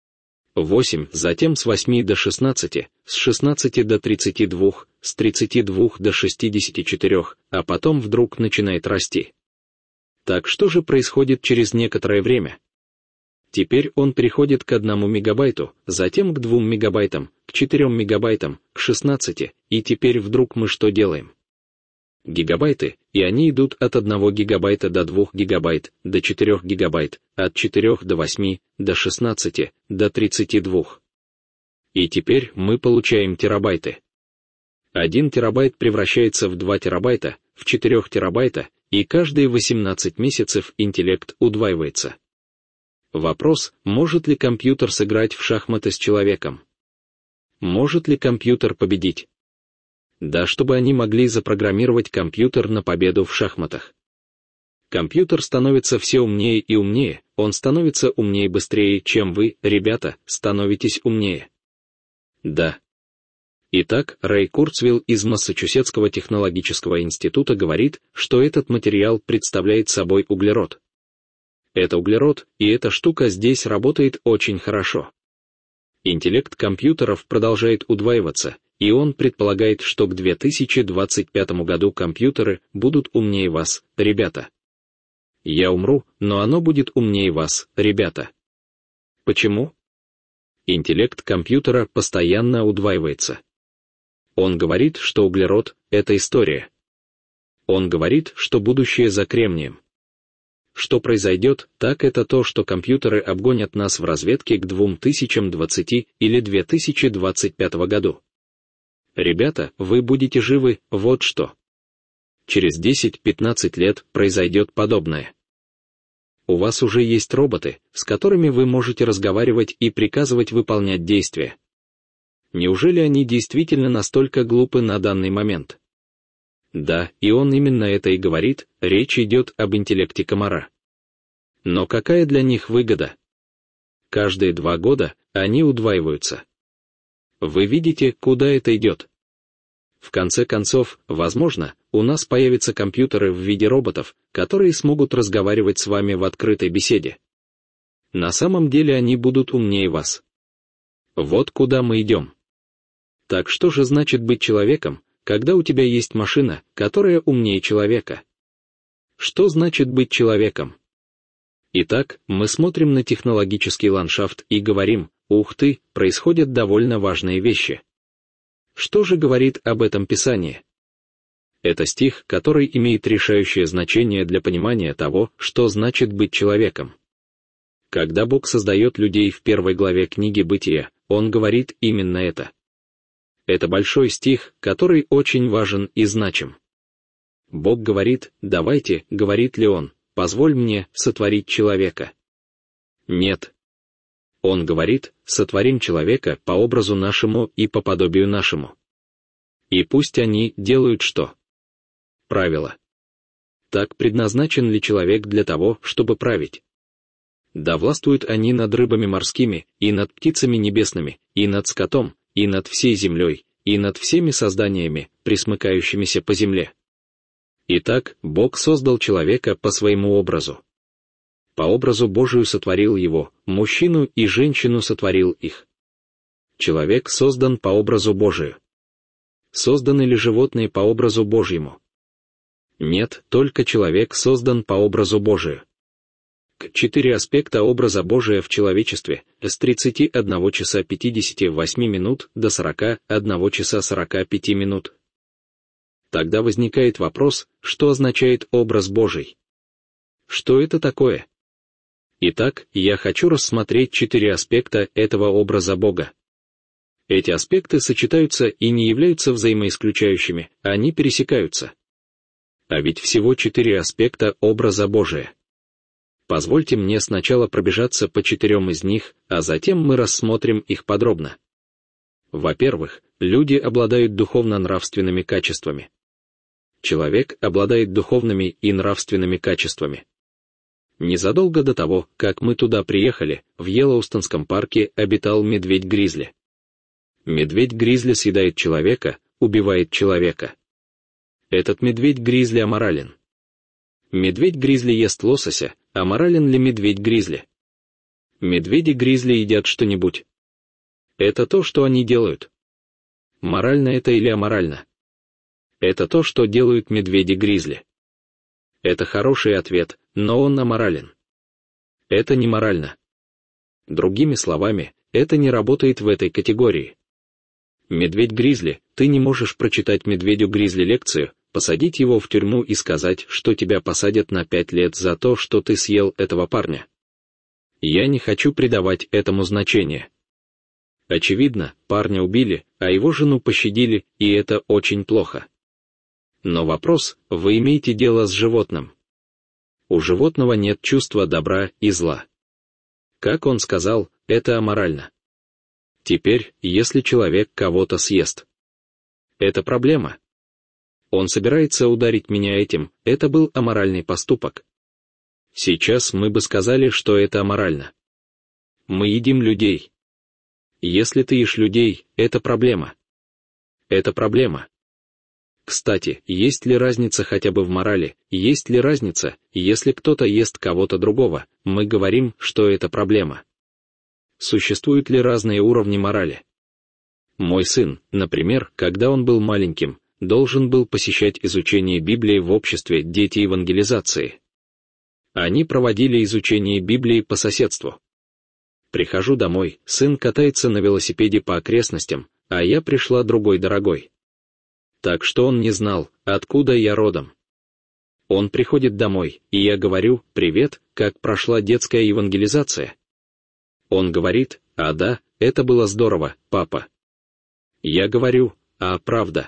Speaker 1: 8, затем с 8 до 16, с 16 до 32, с 32 до 64, а потом вдруг начинает расти. Так что же происходит через некоторое время? Теперь он переходит к 1 мегабайту, затем к 2 мегабайтам, к 4 мегабайтам, к 16, и теперь вдруг мы что делаем? Гигабайты, и они идут от 1 гигабайта до 2 гигабайт, до 4 гигабайт, от 4 до 8, до 16, до 32. И теперь мы получаем терабайты. 1 терабайт превращается в 2 терабайта, в 4 терабайта, и каждые 18 месяцев интеллект удваивается. Вопрос, может ли компьютер сыграть в шахматы с человеком? Может ли компьютер победить? Да, чтобы они могли запрограммировать компьютер на победу в шахматах. Компьютер становится все умнее и умнее, он становится умнее быстрее, чем вы, ребята, становитесь умнее. Да. Итак, Рэй Курцвилл из Массачусетского технологического института говорит, что этот материал представляет собой углерод. Это углерод, и эта штука здесь работает очень хорошо. Интеллект компьютеров продолжает удваиваться, и он предполагает, что к 2025 году компьютеры будут умнее вас, ребята. Я умру, но оно будет умнее вас, ребята. Почему? Интеллект компьютера постоянно удваивается. Он говорит, что углерод — это история. Он говорит, что будущее за кремнием. что произойдет, так это то, что компьютеры обгонят нас в разведке к 2020 или 2025 году. Ребята, вы будете живы, вот что. Через 10-15 лет произойдет подобное. У вас уже есть роботы, с которыми вы можете разговаривать и приказывать выполнять действия. Неужели они действительно настолько глупы на данный момент? Да, и он именно это и говорит, речь идет об интеллекте комара. Но какая для них выгода? Каждые 2 года они удваиваются. Вы видите, куда это идет? В конце концов, возможно, у нас появятся компьютеры в виде роботов, которые смогут разговаривать с вами в открытой беседе. На самом деле они будут умнее вас. Вот куда мы идем. Так что же значит быть человеком, когда у тебя есть машина, которая умнее человека? Что значит быть человеком? Итак, мы смотрим на технологический ландшафт и говорим: ух ты, происходят довольно важные вещи. Что же говорит об этом Писание? Это стих, который имеет решающее значение для понимания того, что значит быть человеком. Когда Бог создает людей в 1 главе книги Бытия, Он говорит именно это. Это большой стих, который очень важен и значим. Бог говорит: давайте, говорит ли Он, позволь мне сотворить человека. Нет. Он говорит: сотворим человека по образу нашему и по подобию нашему. И пусть они делают что? Правило. Так предназначен ли человек для того, чтобы править? Да властвуют они над рыбами морскими, и над птицами небесными, и над скотом, и над всей землей, и над всеми созданиями, пресмыкающимися по земле. Итак, Бог создал человека по своему образу. По образу Божию сотворил его, мужчину и женщину сотворил их. Человек создан по образу Божию. Созданы ли животные по образу Божьему? Нет, только человек создан по образу Божию. 4 аспекта образа Божия в человечестве с 31 часа 58 минут до 41 часа 45 минут. Тогда возникает вопрос, что означает образ Божий? Что это такое? Итак, я хочу рассмотреть 4 аспекта этого образа Бога. Эти аспекты сочетаются и не являются взаимоисключающими, они пересекаются. А ведь всего 4 аспекта образа Божия. Позвольте мне сначала пробежаться по 4 из них, а затем мы рассмотрим их подробно. Во-первых, люди обладают духовно-нравственными качествами. Человек обладает духовными и нравственными качествами. Незадолго до того, как мы туда приехали, в Йеллоустонском парке обитал медведь-гризли. Медведь-гризли съедает человека, убивает человека. Этот медведь-гризли аморален. Медведь-гризли ест лосося, аморален ли медведь-гризли? Медведи-гризли едят что-нибудь. Это то, что они делают. Морально это или аморально? Это то, что делают медведи-гризли. Это хороший ответ, но он аморален. Это не морально. Другими словами, это не работает в этой категории. Медведь-гризли, ты не можешь прочитать медведю-гризли лекцию, посадить его в тюрьму и сказать, что тебя посадят на 5 лет за то, что ты съел этого парня. Я не хочу придавать этому значение. Очевидно, парня убили, а его жену пощадили, и это очень плохо. Но вопрос: вы имеете дело с животным. У животного нет чувства добра и зла. Как он сказал, это аморально. Теперь, если человек кого-то съест, это проблема. Он собирается ударить меня этим, это был аморальный поступок. Сейчас мы бы сказали, что это аморально. Мы едим людей. Если ты ешь людей, это проблема. Это проблема. Кстати, есть ли разница хотя бы в морали, есть ли разница, если кто-то ест кого-то другого, мы говорим, что это проблема. Существуют ли разные уровни морали? Мой сын, например, когда он был маленьким, должен был посещать изучение Библии в обществе «Дети евангелизации». Они проводили изучение Библии по соседству. Прихожу домой, сын катается на велосипеде по окрестностям, а я пришла другой дорогой. Так что он не знал, откуда я родом. Он приходит домой, и я говорю: «Привет, как прошла детская евангелизация?» Он говорит: «А да, это было здорово, папа». Я говорю: «А правда?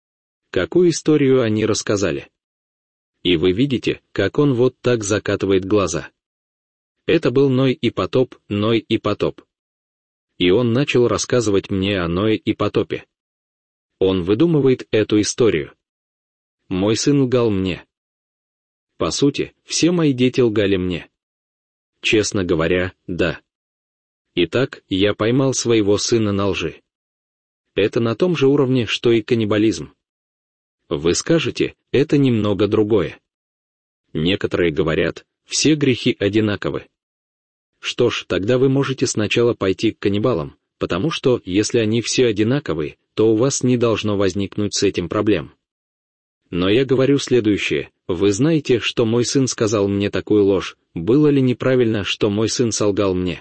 Speaker 1: Какую историю они рассказали?» И вы видите, как он вот так закатывает глаза. Это был Ной и потоп, Ной и потоп. И он начал рассказывать мне о Ное и потопе. Он выдумывает эту историю. Мой сын лгал мне. По сути, все мои дети лгали мне. Честно говоря, да. Итак, я поймал своего сына на лжи. Это на том же уровне, что и каннибализм. Вы скажете, это немного другое. Некоторые говорят, все грехи одинаковы. Что ж, тогда вы можете сначала пойти к каннибалам, потому что, если они все одинаковые, то у вас не должно возникнуть с этим проблем. Но я говорю следующее: вы знаете, что мой сын сказал мне такую ложь, было ли неправильно, что мой сын солгал мне?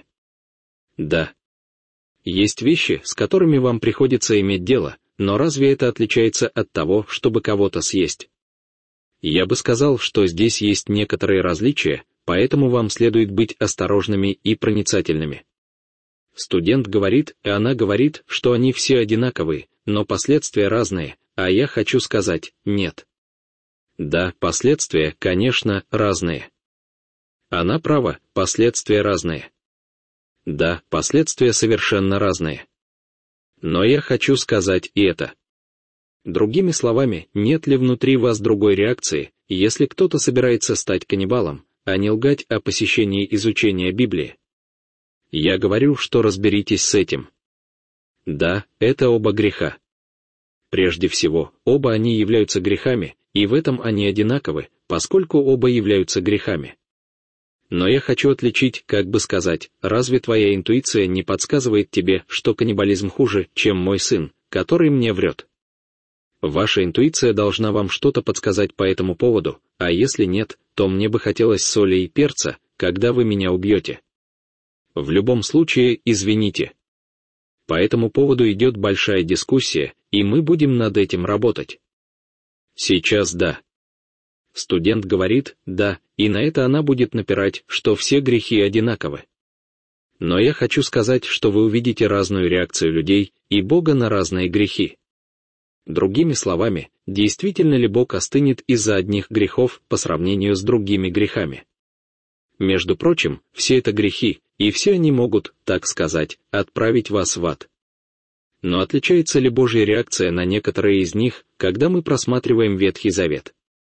Speaker 1: Да. Есть вещи, с которыми вам приходится иметь дело, но разве это отличается от того, чтобы кого-то съесть? Я бы сказал, что здесь есть некоторые различия, поэтому вам следует быть осторожными и проницательными. Студент говорит, и она говорит, что они все одинаковые, но последствия разные, а я хочу сказать: нет. Да, последствия, конечно, разные. Она права, последствия разные. Да, последствия совершенно разные. Но я хочу сказать и это. Другими словами, нет ли внутри вас другой реакции, если кто-то собирается стать каннибалом, а не лгать о посещении изучения Библии? Я говорю, что разберитесь с этим. Да, это оба греха. Прежде всего, оба они являются грехами, и в этом они одинаковы, поскольку оба являются грехами. Но я хочу отличить, как бы сказать, разве твоя интуиция не подсказывает тебе, что каннибализм хуже, чем мой сын, который мне врет? Ваша интуиция должна вам что-то подсказать по этому поводу, а если нет, то мне бы хотелось соли и перца, когда вы меня убьете. В любом случае, извините. По этому поводу идет большая дискуссия, и мы будем над этим работать. Сейчас да. Студент говорит «да», и на это она будет напирать, что все грехи одинаковы. Но я хочу сказать, что вы увидите разную реакцию людей и Бога на разные грехи. Другими словами, действительно ли Бог остынет из-за одних грехов по сравнению с другими грехами? Между прочим, все это грехи, и все они могут, так сказать, отправить вас в ад. Но отличается ли Божья реакция на некоторые из них, когда мы просматриваем Ветхий Завет?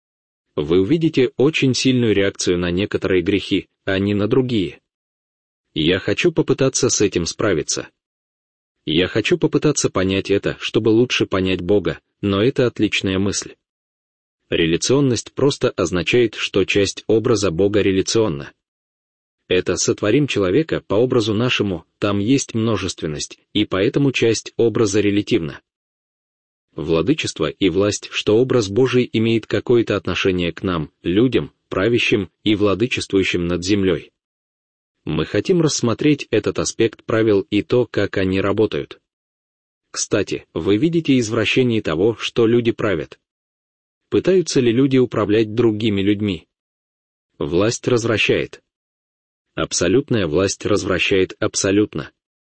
Speaker 1: Вы увидите очень сильную реакцию на некоторые грехи, а не на другие. Я хочу попытаться с этим справиться. Я хочу попытаться понять это, чтобы лучше понять Бога, но это отличная мысль. Реляционность просто означает, что часть образа Бога реляционна. Это «сотворим человека по образу нашему», там есть множественность, и поэтому часть образа релятивна. Владычество и власть, что образ Божий имеет какое-то отношение к нам, людям, правящим и владычествующим над землей. Мы хотим рассмотреть этот аспект правил и то, как они работают. Кстати, вы видите извращение того, что люди правят. Пытаются ли люди управлять другими людьми? Власть развращает. Абсолютная власть развращает абсолютно.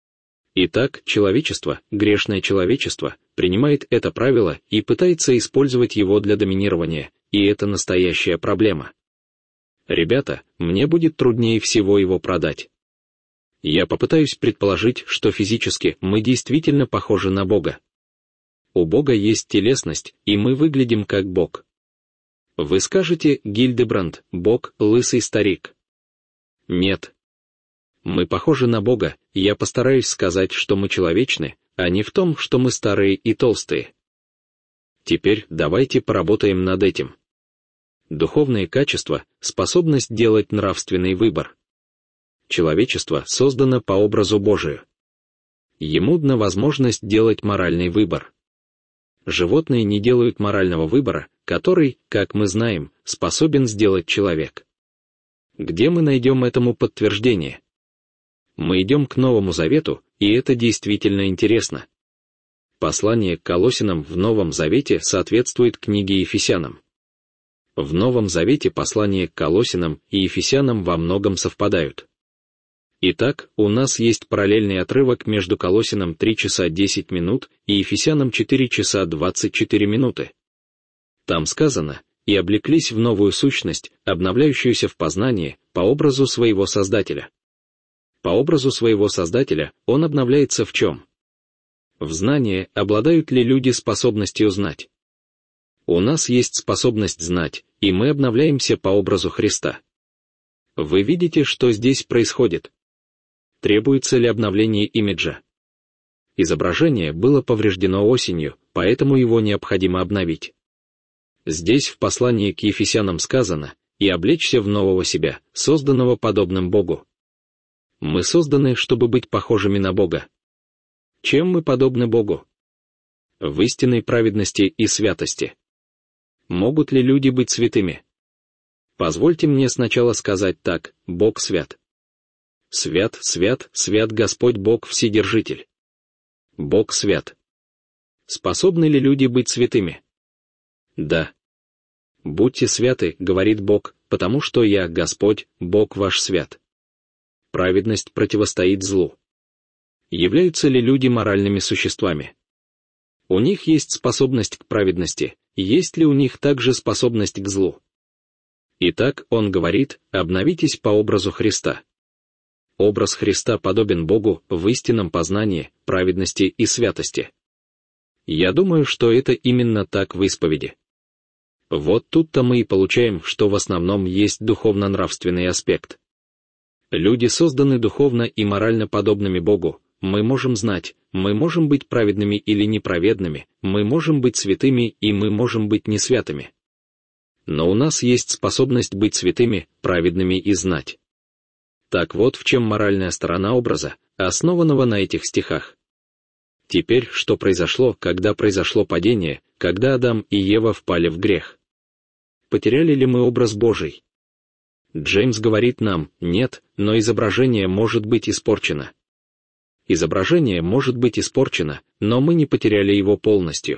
Speaker 1: Итак, человечество, грешное человечество, принимает это правило и пытается использовать его для доминирования, и это настоящая проблема. Ребята, мне будет труднее всего его продать. Я попытаюсь предположить, что физически мы действительно похожи на Бога. У Бога есть телесность, и мы выглядим как Бог. Вы скажете, Гильдебранд, Бог — лысый старик. Нет. Мы похожи на Бога, и я постараюсь сказать, что мы человечны, а не в том, что мы старые и толстые. Теперь давайте поработаем над этим. Духовные качества — способность делать нравственный выбор. Человечество создано по образу Божию. Ему дана возможность делать моральный выбор. Животные не делают морального выбора, который, как мы знаем, способен сделать человек. Где мы найдем этому подтверждение? Мы идем к Новому Завету, и это действительно интересно. Послание к Колоссянам в Новом Завете соответствует книге Ефесянам. В Новом Завете послания к Колоссянам и Ефесянам во многом совпадают. Итак, у нас есть параллельный отрывок между Колоссянам 3 часа 10 минут и Ефесянам 4 часа 24 минуты. Там сказано: «И облеклись в новую сущность, обновляющуюся в познании, по образу своего Создателя». По образу своего Создателя он обновляется в чем? В знании, обладают ли люди способностью знать. У нас есть способность знать, и мы обновляемся по образу Христа. Вы видите, что здесь происходит? Требуется ли обновление имиджа? Изображение было повреждено осенью, поэтому его необходимо обновить. Здесь в послании к Ефесянам сказано: «И облечься в нового себя, созданного подобным Богу». Мы созданы, чтобы быть похожими на Бога. Чем мы подобны Богу? В истинной праведности и святости. Могут ли люди быть святыми? Позвольте мне сначала сказать так: Бог свят. Свят, свят, свят Господь Бог Вседержитель. Бог свят. Способны ли люди быть святыми? Да. «Будьте святы, — говорит Бог, — потому что я, Господь, Бог ваш свят». Праведность противостоит злу. Являются ли люди моральными существами? У них есть способность к праведности, есть ли у них также способность к злу? Итак, он говорит: обновитесь по образу Христа. Образ Христа подобен Богу в истинном познании, праведности и святости. Я думаю, что это именно так в исповеди. Вот тут-то мы и получаем, что в основном есть духовно-нравственный аспект. Люди созданы духовно и морально подобными Богу. Мы можем знать, мы можем быть праведными или неправедными, мы можем быть святыми и мы можем быть несвятыми. Но у нас есть способность быть святыми, праведными и знать. Так вот в чем моральная сторона образа, основанного на этих стихах. Теперь, что произошло, когда произошло падение, когда Адам и Ева впали в грех? Потеряли ли мы образ Божий? Джеймс говорит нам: нет, но изображение может быть испорчено. Изображение может быть испорчено, но мы не потеряли его полностью.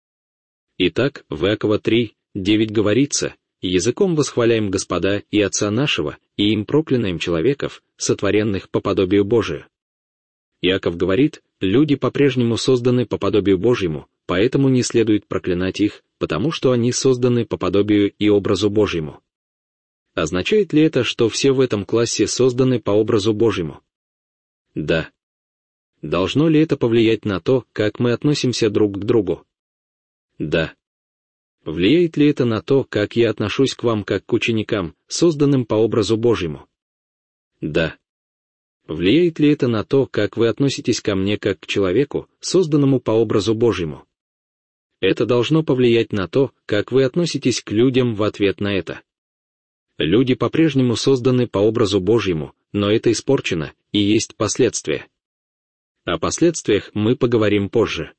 Speaker 1: Итак, в Иакова 3:9 говорится: «Языком восхваляем Господа и Отца нашего, и им проклинаем человеков, сотворенных по подобию Божию». Иаков говорит: люди по-прежнему созданы по подобию Божьему, поэтому не следует проклинать их, потому что они созданы по подобию и образу Божьему. Означает ли это, что все в этом классе созданы по образу Божьему? Да. Должно ли это повлиять на то, как мы относимся друг к другу? Да. Влияет ли это на то, как я отношусь к вам как к ученикам, созданным по образу Божьему? Да. Влияет ли это на то, как вы относитесь ко мне как к человеку, созданному по образу Божьему? Это должно повлиять на то, как вы относитесь к людям в ответ на это. Люди по-прежнему созданы по образу Божьему, но это испорчено, и есть последствия. О последствиях мы поговорим позже.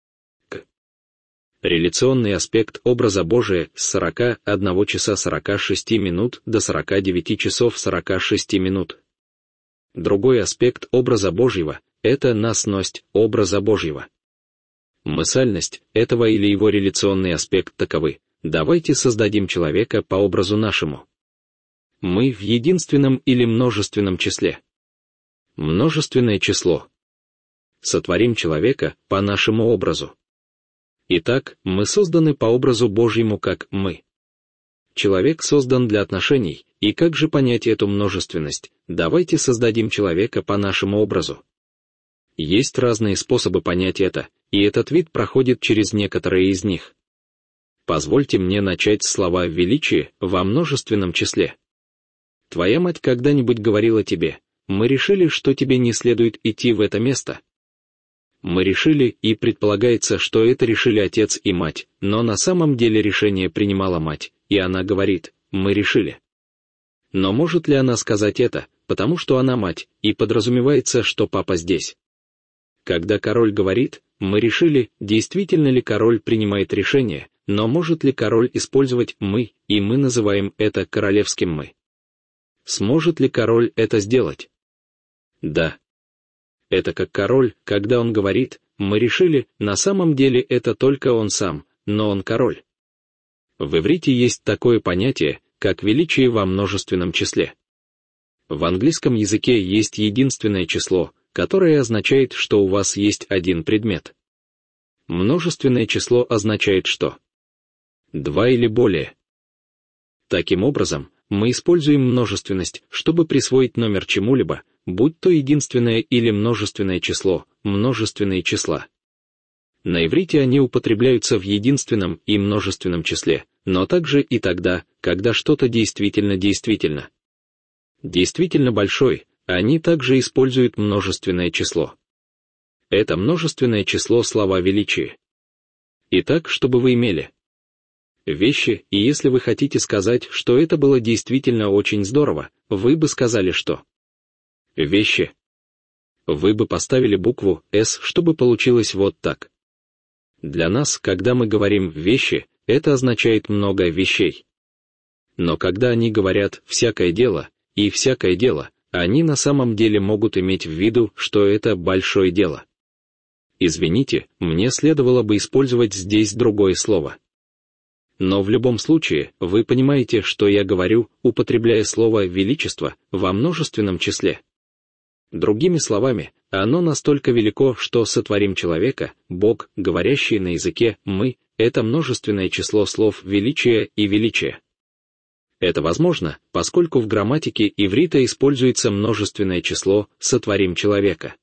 Speaker 1: Реляционный аспект образа Божия с 41 часа 46 минут до 49 часов 46 минут. Другой аспект образа Божьего — это насность образа Божьего. Мысальность этого или его реляционный аспект таковы: давайте создадим человека по образу нашему. Мы в единственном или множественном числе. Множественное число. Сотворим человека по нашему образу. Итак, мы созданы по образу Божьему как мы. Человек создан для отношений, и как же понять эту множественность? Давайте создадим человека по нашему образу. Есть разные способы понять это, и этот вид проходит через некоторые из них. Позвольте мне начать с слова «величие» во множественном числе. Твоя мать когда-нибудь говорила тебе: «Мы решили, что тебе не следует идти в это место». Мы решили, и предполагается, что это решили отец и мать, но на самом деле решение принимала мать, и она говорит: «Мы решили». Но может ли она сказать это, потому что она мать, и подразумевается, что папа здесь? Когда король говорит «мы решили», действительно ли король принимает решение, но может ли король использовать «мы», и мы называем это королевским «мы»? Сможет ли король это сделать? Да. Это как король, когда он говорит «мы решили», на самом деле это только он сам, но он король. В иврите есть такое понятие, как величие во множественном числе. В английском языке есть единственное число, которое означает, что у вас есть один предмет. Множественное число означает что? 2 или более. Таким образом, мы используем множественность, чтобы присвоить номер чему-либо, будь то единственное или множественное число, множественные числа. На иврите они употребляются в единственном и множественном числе, но также и тогда, когда что-то действительно большой, они также используют множественное число. Это множественное число слова величия. Итак, чтобы вы имели вещи, и если вы хотите сказать, что это было действительно очень здорово, вы бы сказали что? Вещи. Вы бы поставили букву «С», чтобы получилось вот так. Для нас, когда мы говорим «вещи», это означает много вещей. Но когда они говорят «всякое дело» и «всякое дело», они на самом деле могут иметь в виду, что это большое дело. Извините, мне следовало бы использовать здесь другое слово. Но в любом случае, вы понимаете, что я говорю, употребляя слово «величество» во множественном числе. Другими словами, оно настолько велико, что сотворим человека, Бог, говорящий на языке «мы», это множественное число слов величия и величия. Это возможно, поскольку в грамматике иврита используется множественное число «сотворим человека».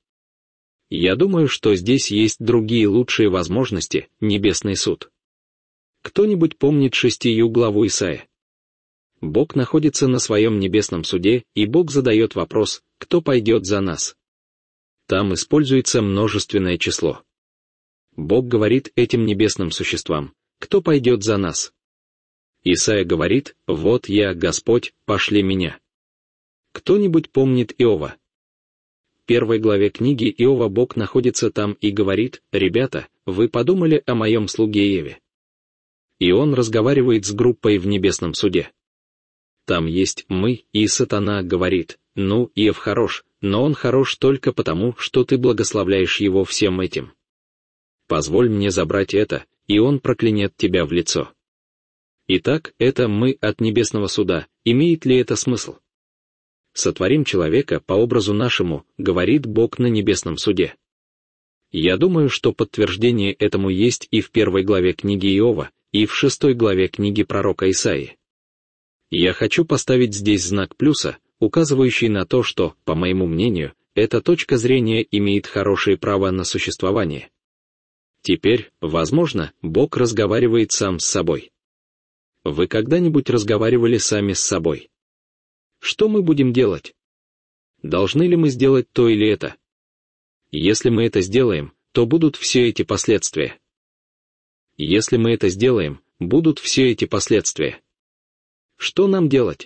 Speaker 1: Я думаю, что здесь есть другие лучшие возможности, небесный суд. Кто-нибудь помнит 6 главу Исаия? Бог находится на своем небесном суде, и Бог задает вопрос, кто пойдет за нас? Там используется множественное число. Бог говорит этим небесным существам, кто пойдет за нас? Исаия говорит, вот я, Господь, пошли меня. Кто-нибудь помнит Иова? В 1 главе книги Иова Бог находится там и говорит, ребята, вы подумали о моем слуге Иове? И он разговаривает с группой в небесном суде. Там есть мы, и сатана говорит, ну, Иов хорош, но он хорош только потому, что ты благословляешь его всем этим. Позволь мне забрать это, и он проклянет тебя в лицо. Итак, это мы от небесного суда, имеет ли это смысл? Сотворим человека по образу нашему, говорит Бог на небесном суде. Я думаю, что подтверждение этому есть и в 1 главе книги Иова, и в 6 главе книги пророка Исаии. Я хочу поставить здесь знак плюса, указывающий на то, что, по моему мнению, эта точка зрения имеет хорошее право на существование. Теперь, возможно, Бог разговаривает сам с собой. Вы когда-нибудь разговаривали сами с собой? Что мы будем делать? Должны ли мы сделать то или это? Если мы это сделаем, то будут все эти последствия. Если мы это сделаем, будут все эти последствия. Что нам делать?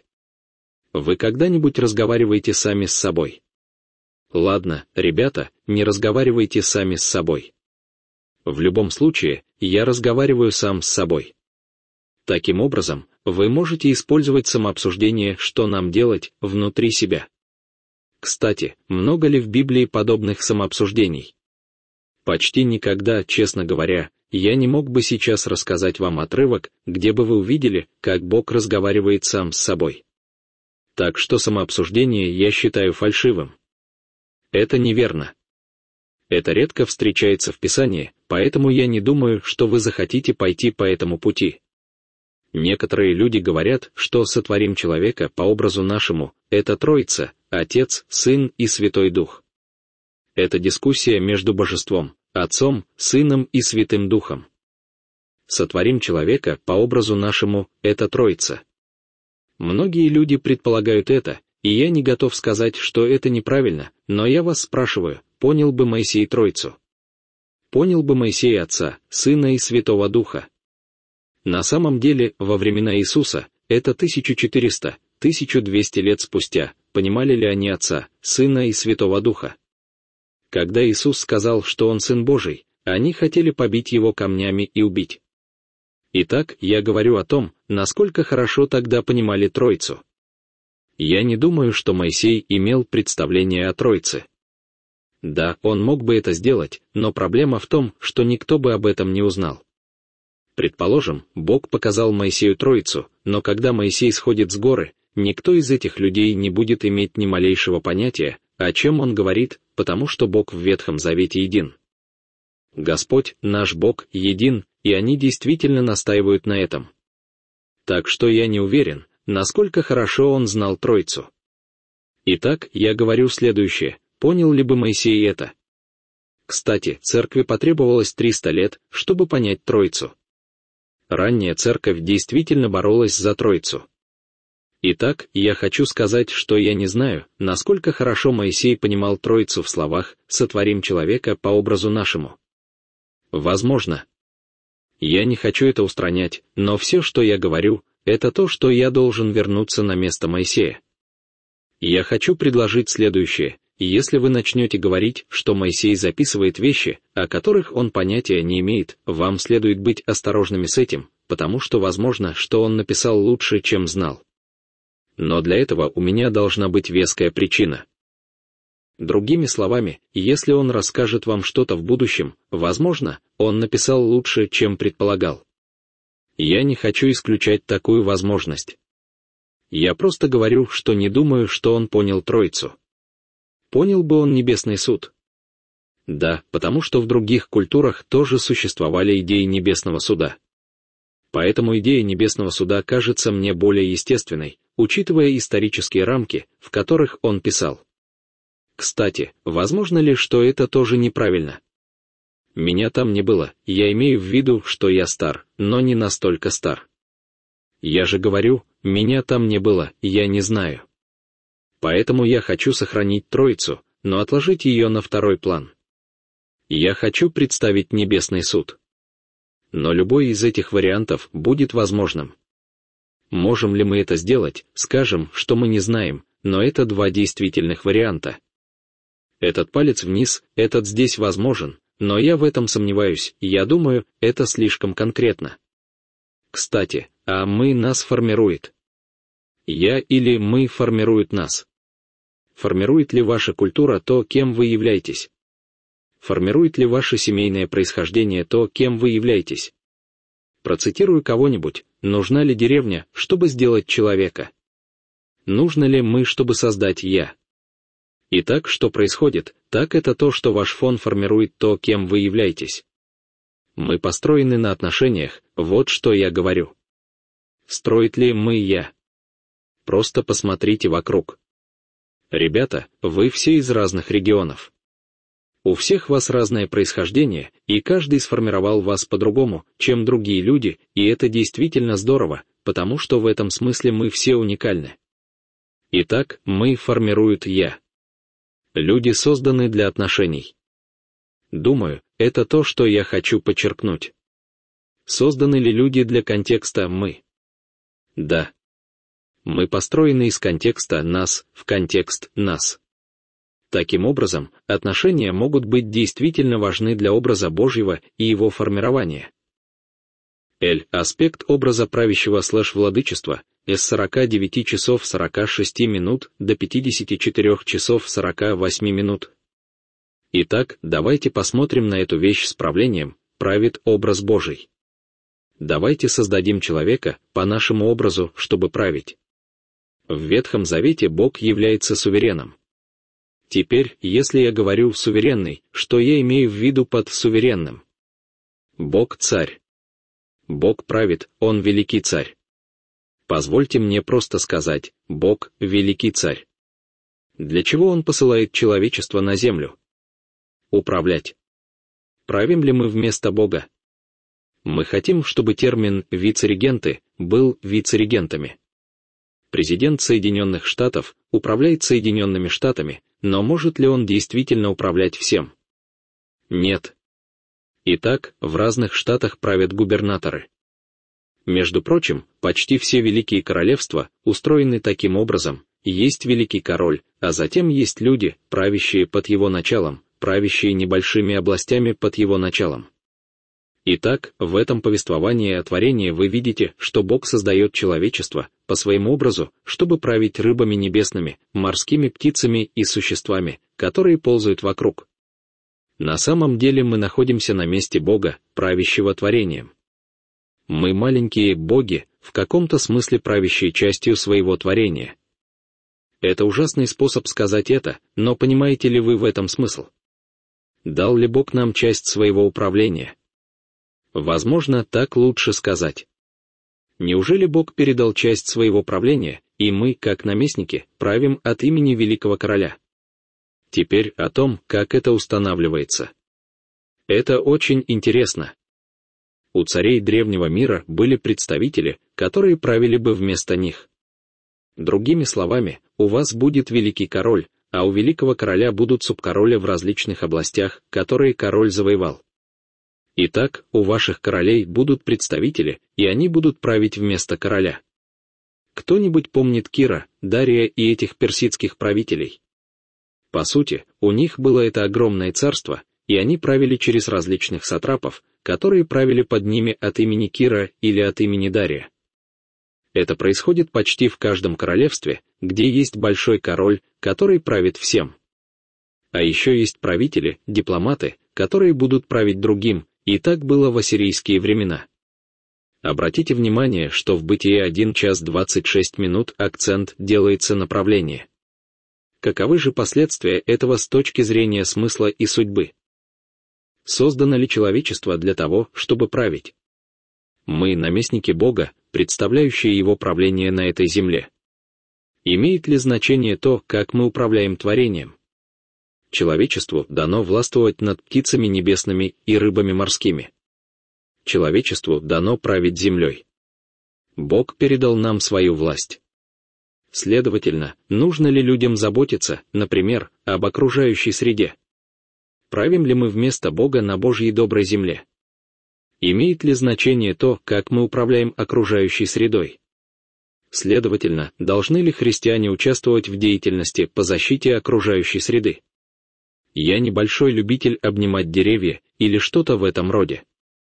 Speaker 1: Вы когда-нибудь разговариваете сами с собой? Ладно, ребята, не разговаривайте сами с собой. В любом случае, я разговариваю сам с собой. Таким образом, вы можете использовать самообсуждение, что нам делать, внутри себя. Кстати, много ли в Библии подобных самообсуждений? Почти никогда, честно говоря, я не мог бы сейчас рассказать вам отрывок, где бы вы увидели, как Бог разговаривает сам с собой. Так что самообсуждение я считаю фальшивым. Это неверно. Это редко встречается в Писании, поэтому я не думаю, что вы захотите пойти по этому пути. Некоторые люди говорят, что сотворим человека по образу нашему, это Троица, Отец, Сын и Святой Дух. Это дискуссия между Божеством, Отцом, Сыном и Святым Духом. Сотворим человека по образу нашему, это Троица. Многие люди предполагают это, и я не готов сказать, что это неправильно, но я вас спрашиваю, понял бы Моисей Троицу? Понял бы Моисей Отца, Сына и Святого Духа? На самом деле, во времена Иисуса, это 1400-1200 лет спустя, понимали ли они Отца, Сына и Святого Духа? Когда Иисус сказал, что Он Сын Божий, они хотели побить Его камнями и убить. Итак, я говорю о том, насколько хорошо тогда понимали Троицу. Я не думаю, что Моисей имел представление о Троице. Да, он мог бы это сделать, но проблема в том, что никто бы об этом не узнал. Предположим, Бог показал Моисею Троицу, но когда Моисей сходит с горы, никто из этих людей не будет иметь ни малейшего понятия, о чем он говорит, потому что Бог в Ветхом Завете един. Господь, наш Бог, един, и они действительно настаивают на этом. Так что я не уверен, насколько хорошо он знал Троицу. Итак, я говорю следующее: понял ли бы Моисей это? Кстати, церкви потребовалось 300 лет, чтобы понять Троицу. Ранняя церковь действительно боролась за Троицу. Итак, я хочу сказать, что я не знаю, насколько хорошо Моисей понимал Троицу в словах «сотворим человека по образу нашему». Возможно. Я не хочу это устранять, но все, что я говорю, это то, что я должен вернуться на место Моисея. Я хочу предложить следующее: если вы начнете говорить, что Моисей записывает вещи, о которых он понятия не имеет, вам следует быть осторожными с этим, потому что возможно, что он написал лучше, чем знал. Но для этого у меня должна быть веская причина. Другими словами, если он расскажет вам что-то в будущем, возможно, он написал лучше, чем предполагал. Я не хочу исключать такую возможность. Я просто говорю, что не думаю, что он понял Троицу. Понял бы он небесный суд? Да, потому что в других культурах тоже существовали идеи небесного суда. Поэтому идея небесного суда кажется мне более естественной, учитывая исторические рамки, в которых он писал. Кстати, возможно ли, что это тоже неправильно? Меня там не было, я имею в виду, что я стар, но не настолько стар. Я же говорю, меня там не было, я не знаю. Поэтому я хочу сохранить Троицу, но отложить ее на второй план. Я хочу представить небесный суд. Но любой из этих вариантов будет возможным. Можем ли мы это сделать? Скажем, что мы не знаем, но это два действительных варианта. Этот палец вниз, этот здесь возможен, но я в этом сомневаюсь, я думаю, это слишком конкретно. Кстати, а мы нас формирует. Я или мы формируют нас. Формирует ли ваша культура то, кем вы являетесь? Формирует ли ваше семейное происхождение то, кем вы являетесь? Процитирую кого-нибудь: нужна ли деревня, чтобы сделать человека? Нужно ли мы, чтобы создать «я»? Итак, что происходит? Так это то, что ваш фон формирует то, кем вы являетесь. Мы построены на отношениях, вот что я говорю. Строит ли мы «я»? Просто посмотрите вокруг. Ребята, вы все из разных регионов. У всех вас разное происхождение, и каждый сформировал вас по-другому, чем другие люди, и это действительно здорово, потому что в этом смысле мы все уникальны. Итак, мы формируют «я». Люди созданы для отношений. Думаю, это то, что я хочу подчеркнуть. Созданы ли люди для контекста «мы»? Да. Мы построены из контекста «нас» в контекст «нас». Таким образом, отношения могут быть действительно важны для образа Божьего и его формирования. Аспект образа правящего/владычества с 49 часов 46 минут до 54 часов 48 минут. Итак, давайте посмотрим на эту вещь с правлением, правит образ Божий. Давайте создадим человека по нашему образу, чтобы править. В Ветхом Завете Бог является сувереном. Теперь, если я говорю «суверенный», что я имею в виду под суверенным? Бог царь. Бог правит, Он великий царь. Позвольте мне просто сказать, Бог — великий царь. Для чего Он посылает человечество на землю? Управлять. Правим ли мы вместо Бога? Мы хотим, чтобы термин «вице-регенты» был вице-регентами. Президент Соединенных Штатов управляет Соединенными Штатами, но может ли он действительно управлять всем? Нет. Итак, в разных штатах правят губернаторы. Между прочим, почти все великие королевства устроены таким образом: есть великий король, а затем есть люди, правящие под его началом, правящие небольшими областями под его началом. Итак, в этом повествовании о творении вы видите, что Бог создает человечество по своему образу, чтобы править рыбами небесными, морскими птицами и существами, которые ползают вокруг. На самом деле мы находимся на месте Бога, правящего творением. Мы маленькие боги, в каком-то смысле правящие частью своего творения. Это ужасный способ сказать это, но понимаете ли вы в этом смысл? Дал ли Бог нам часть своего управления? Возможно, так лучше сказать. Неужели Бог передал часть своего правления, и мы, как наместники, правим от имени великого короля? Теперь о том, как это устанавливается. Это очень интересно. У царей древнего мира были представители, которые правили бы вместо них. Другими словами, у вас будет великий король, а у великого короля будут субкороли в различных областях, которые король завоевал. Итак, у ваших королей будут представители, и они будут править вместо короля. Кто-нибудь помнит Кира, Дария и этих персидских правителей? По сути, у них было это огромное царство, и они правили через различных сатрапов, которые правили под ними от имени Кира или от имени Дария. Это происходит почти в каждом королевстве, где есть большой король, который правит всем. А еще есть правители, дипломаты, которые будут править другим, и так было в ассирийские времена. Обратите внимание, что в Бытие 1 час 26 минут акцент делается на правление. Каковы же последствия этого с точки зрения смысла и судьбы? Создано ли человечество для того, чтобы править? Мы наместники Бога, представляющие Его правление на этой земле. Имеет ли значение то, как мы управляем творением? Человечеству дано властвовать над птицами небесными и рыбами морскими. Человечеству дано править землей. Бог передал нам свою власть. Следовательно, нужно ли людям заботиться, например, об окружающей среде? Правим ли мы вместо Бога на Божьей доброй земле? Имеет ли значение то, как мы управляем окружающей средой? Следовательно, должны ли христиане участвовать в деятельности по защите окружающей среды? Я небольшой любитель обнимать деревья или что-то в этом роде.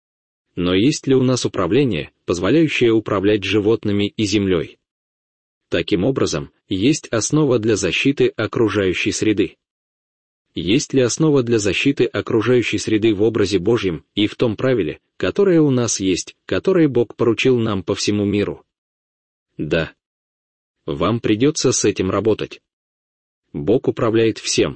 Speaker 1: Но есть ли у нас управление, позволяющее управлять животными и землей? Таким образом, есть основа для защиты окружающей среды. Есть ли основа для защиты окружающей среды в образе Божьем и в том правиле, которое у нас есть, которое Бог поручил нам по всему миру? Да. Вам придется с этим работать. Бог управляет всем.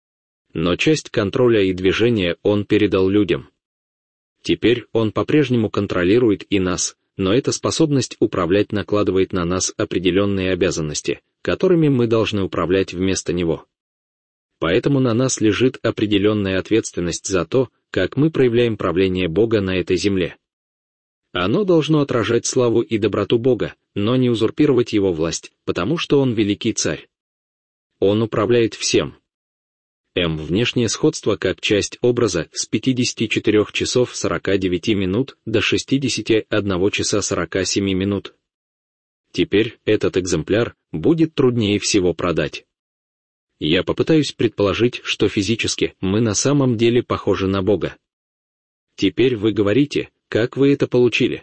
Speaker 1: Но часть контроля и движения Он передал людям. Теперь Он по-прежнему контролирует и нас, но эта способность управлять накладывает на нас определенные обязанности, которыми мы должны управлять вместо Него. Поэтому на нас лежит определенная ответственность за то, как мы проявляем правление Бога на этой земле. Оно должно отражать славу и доброту Бога, но не узурпировать Его власть, потому что Он великий царь. Он управляет всем. Внешнее сходство как часть образа с 54 часов 49 минут до 61 часа 47 минут. Теперь этот экземпляр будет труднее всего продать. Я попытаюсь предположить, что физически мы на самом деле похожи на Бога. Теперь вы говорите, как вы это получили?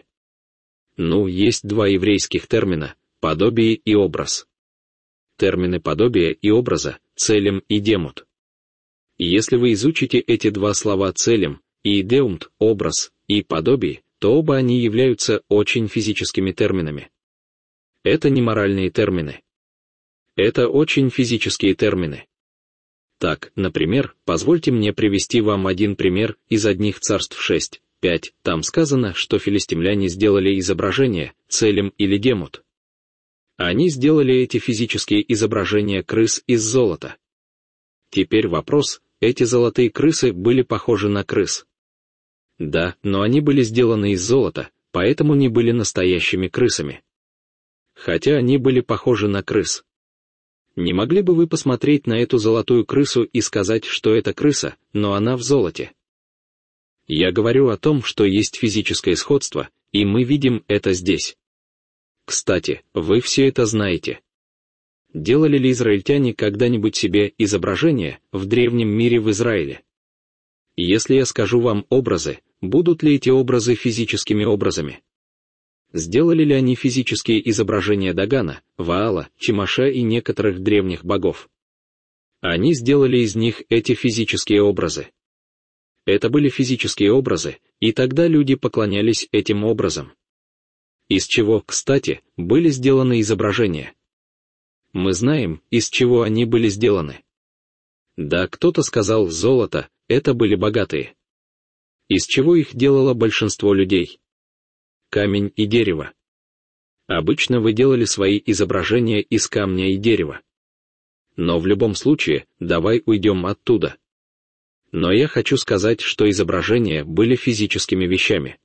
Speaker 1: Есть два еврейских термина – подобие и образ. Термины подобия и образа – целем и демут. И если вы изучите эти два слова целем и деумт – образ, и подобие, то оба они являются очень физическими терминами. Это не моральные термины. Это очень физические термины. Так, например, позвольте мне привести вам один пример из одних царств 6:5. Там сказано, что филистимляне сделали изображение, целем или гемут. Они сделали эти физические изображения крыс из золота. Теперь вопрос, эти золотые крысы были похожи на крыс. Да, но они были сделаны из золота, поэтому не были настоящими крысами. Хотя они были похожи на крыс. Не могли бы вы посмотреть на эту золотую крысу и сказать, что это крыса, но она в золоте? Я говорю о том, что есть физическое сходство, и мы видим это здесь. Кстати, вы все это знаете. Делали ли израильтяне когда-нибудь себе изображение в древнем мире в Израиле? Если я скажу вам образы, будут ли эти образы физическими образами? Сделали ли они физические изображения Дагана, Ваала, Чимаша и некоторых древних богов? Они сделали из них эти физические образы. Это были физические образы, и тогда люди поклонялись этим образам. Из чего, кстати, были сделаны изображения? Мы знаем, из чего они были сделаны. Да, кто-то сказал «золото», это были богатые. Из чего их делало большинство людей? Камень и дерево. Обычно вы делали свои изображения из камня и дерева. Но в любом случае, давай уйдем оттуда. Но я хочу сказать, что изображения были физическими вещами.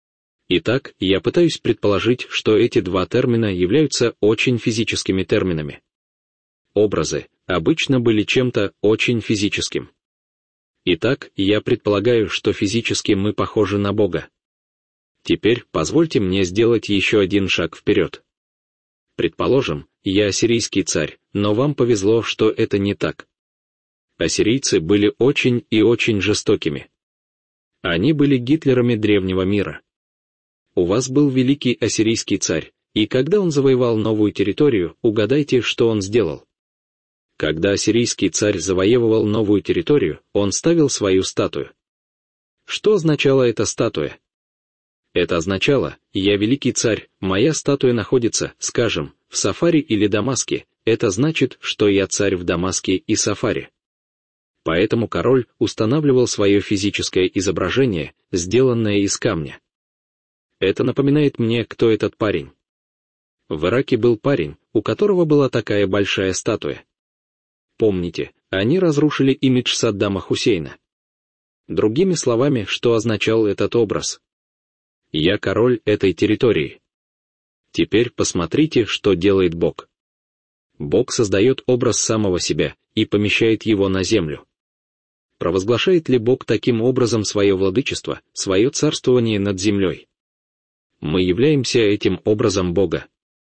Speaker 1: Итак, я пытаюсь предположить, что эти два термина являются очень физическими терминами. Образы обычно были чем-то очень физическим. Итак, я предполагаю, что физически мы похожи на Бога. Теперь позвольте мне сделать еще один шаг вперед. Предположим, я ассирийский царь, но вам повезло, что это не так. Ассирийцы были очень и очень жестокими. Они были Гитлерами древнего мира. У вас был великий ассирийский царь, и когда он завоевал новую территорию, угадайте, что он сделал. Когда ассирийский царь завоевывал новую территорию, он ставил свою статую. Что означала эта статуя? Это означало: «Я великий царь, моя статуя находится, скажем, в Сафаре или Дамаске», это значит, что я царь в Дамаске и Сафаре. Поэтому король устанавливал свое физическое изображение, сделанное из камня. Это напоминает мне, кто этот парень. В Ираке был парень, у которого была такая большая статуя. Помните, они разрушили имидж Саддама Хусейна. Другими словами, что означал этот образ? Я король этой территории. Теперь посмотрите, что делает Бог. Бог создает образ самого себя и помещает его на землю. Провозглашает ли Бог таким образом свое владычество, свое царствование над землей? Мы являемся этим образом Бога.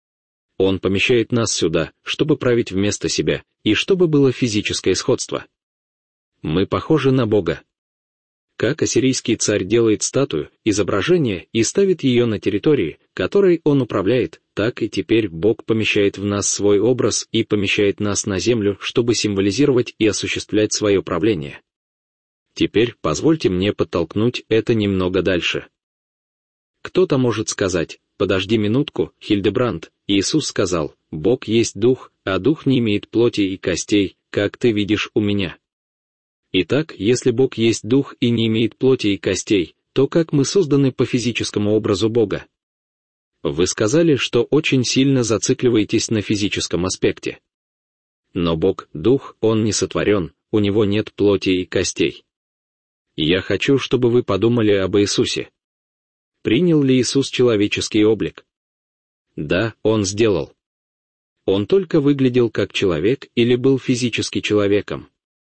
Speaker 1: Он помещает нас сюда, чтобы править вместо себя, и чтобы было физическое сходство. Мы похожи на Бога. Как ассирийский царь делает статую, изображение и ставит ее на территории, которой он управляет, так и теперь Бог помещает в нас свой образ и помещает нас на землю, чтобы символизировать и осуществлять свое правление. Теперь позвольте мне подтолкнуть это немного дальше. Кто-то может сказать: «Подожди минутку, Хильдебранд, Иисус сказал, Бог есть Дух, а Дух не имеет плоти и костей, как ты видишь у меня». Итак, если Бог есть Дух и не имеет плоти и костей, то как мы созданы по физическому образу Бога? Вы сказали, что очень сильно зацикливаетесь на физическом аспекте. Но Бог — Дух, Он не сотворен, у Него нет плоти и костей. Я хочу, чтобы вы подумали об Иисусе. Принял ли Иисус человеческий облик? Да, Он сделал. Он только выглядел как человек или был физически человеком?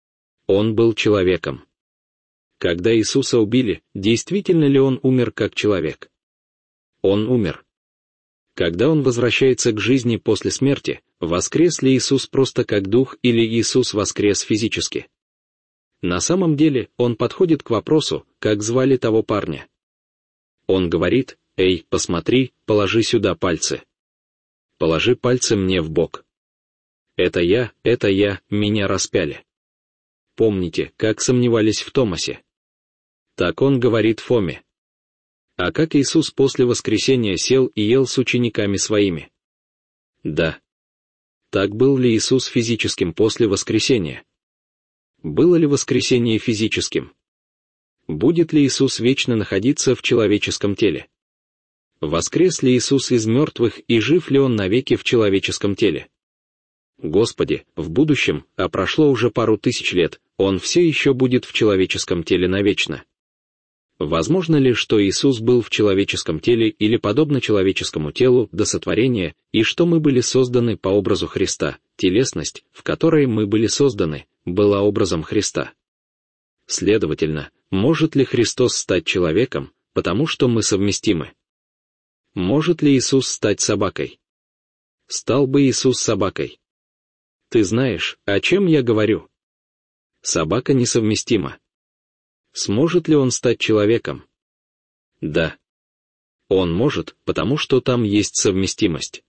Speaker 1: Он был человеком. Когда Иисуса убили, действительно ли Он умер как человек? Он умер. Когда Он возвращается к жизни после смерти, воскрес ли Иисус просто как Дух или Иисус воскрес физически? На самом деле, Он подходит к вопросу, как звали того парня. Он говорит: «Эй, посмотри, положи сюда пальцы. Положи пальцы мне в бок. Это я, меня распяли». Помните, как сомневались в Томасе? Так он говорит Фоме. А как Иисус после воскресения сел и ел с учениками своими? Да. Так был ли Иисус физическим после воскресения? Было ли воскресение физическим? Будет ли Иисус вечно находиться в человеческом теле? Воскрес ли Иисус из мертвых и жив ли Он навеки в человеческом теле? Господи, в будущем, а прошло уже пару тысяч лет, Он все еще будет в человеческом теле навечно. Возможно ли, что Иисус был в человеческом теле или подобно человеческому телу до сотворения, и что мы были созданы по образу Христа, телесность, в которой мы были созданы, была образом Христа? Следовательно, может ли Христос стать человеком, потому что мы совместимы? Может ли Иисус стать собакой? Стал бы Иисус собакой? Ты знаешь, о чем я говорю? Собака несовместима. Сможет ли он стать человеком? Да. Он может, потому что там есть совместимость.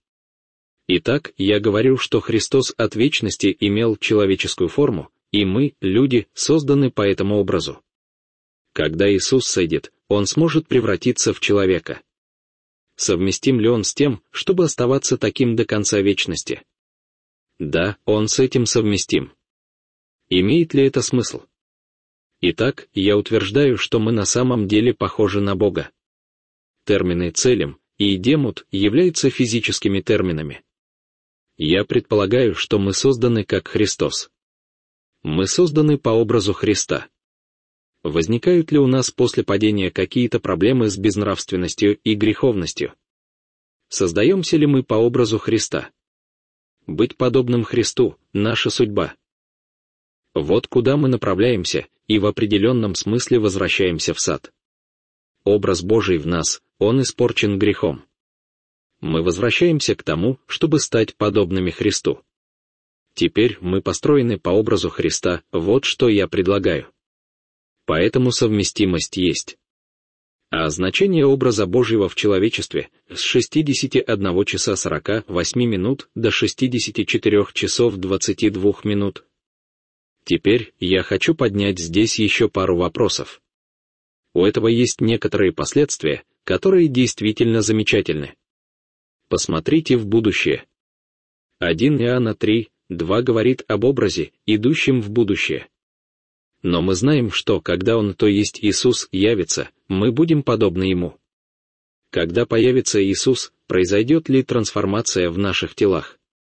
Speaker 1: Итак, я говорю, что Христос от вечности имел человеческую форму, и мы, люди, созданы по этому образу. Когда Иисус сойдет, Он сможет превратиться в человека. совместим ли он с тем, чтобы оставаться таким до конца вечности? Да, он с этим совместим. Имеет ли это смысл? Итак, я утверждаю, что мы на самом деле похожи на Бога. Термины «целим» и «демут» являются физическими терминами. Я предполагаю, что мы созданы как Христос. Мы созданы по образу Христа. Возникают ли у нас после падения какие-то проблемы с безнравственностью и греховностью? Создаемся ли мы по образу Христа? Быть подобным Христу – наша судьба. Вот куда мы направляемся и в определенном смысле возвращаемся в сад. Образ Божий в нас, он испорчен грехом. Мы возвращаемся к тому, чтобы стать подобными Христу. Теперь мы построены по образу Христа, вот что я предлагаю. Поэтому совместимость есть. А значение образа Божьего в человечестве с 61 часа 48 минут до 64 часов 22 минут. Теперь я хочу поднять здесь еще пару вопросов. У этого есть некоторые последствия, которые действительно замечательны. Посмотрите в будущее. 1 Иоанна 3:2 говорит об образе, идущем в будущее. Но мы знаем, что когда Он, то есть Иисус, явится, мы будем подобны Ему. Когда появится Иисус, произойдет ли трансформация в наших телах?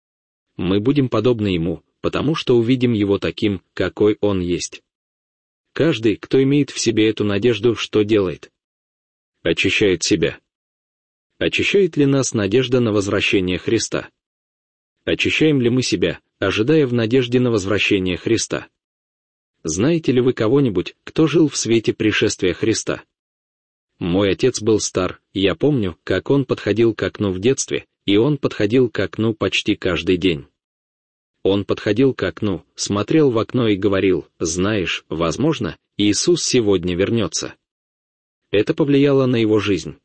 Speaker 1: Мы будем подобны Ему, потому что увидим Его таким, какой Он есть. Каждый, кто имеет в себе эту надежду, что делает? Очищает себя. Очищает ли нас надежда на возвращение Христа? Очищаем ли мы себя, ожидая в надежде на возвращение Христа? Знаете ли вы кого-нибудь, кто жил в свете пришествия Христа? Мой отец был стар, я помню, как он подходил к окну в детстве, и он подходил к окну почти каждый день. Он подходил к окну, смотрел в окно и говорил: «Знаешь, возможно, Иисус сегодня вернется». Это повлияло на его жизнь.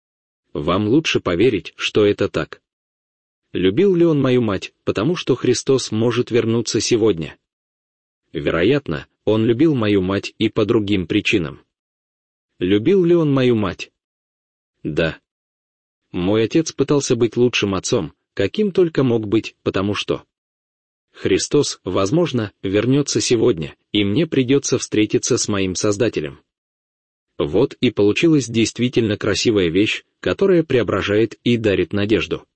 Speaker 1: Вам лучше поверить, что это так. Любил ли он мою мать, потому что Христос может вернуться сегодня? Вероятно, он любил мою мать и по другим причинам. Любил ли он мою мать? Да. Мой отец пытался быть лучшим отцом, каким только мог быть, потому что Христос, возможно, вернется сегодня, и мне придется встретиться с моим Создателем. Вот и получилась действительно красивая вещь, которая преображает и дарит надежду.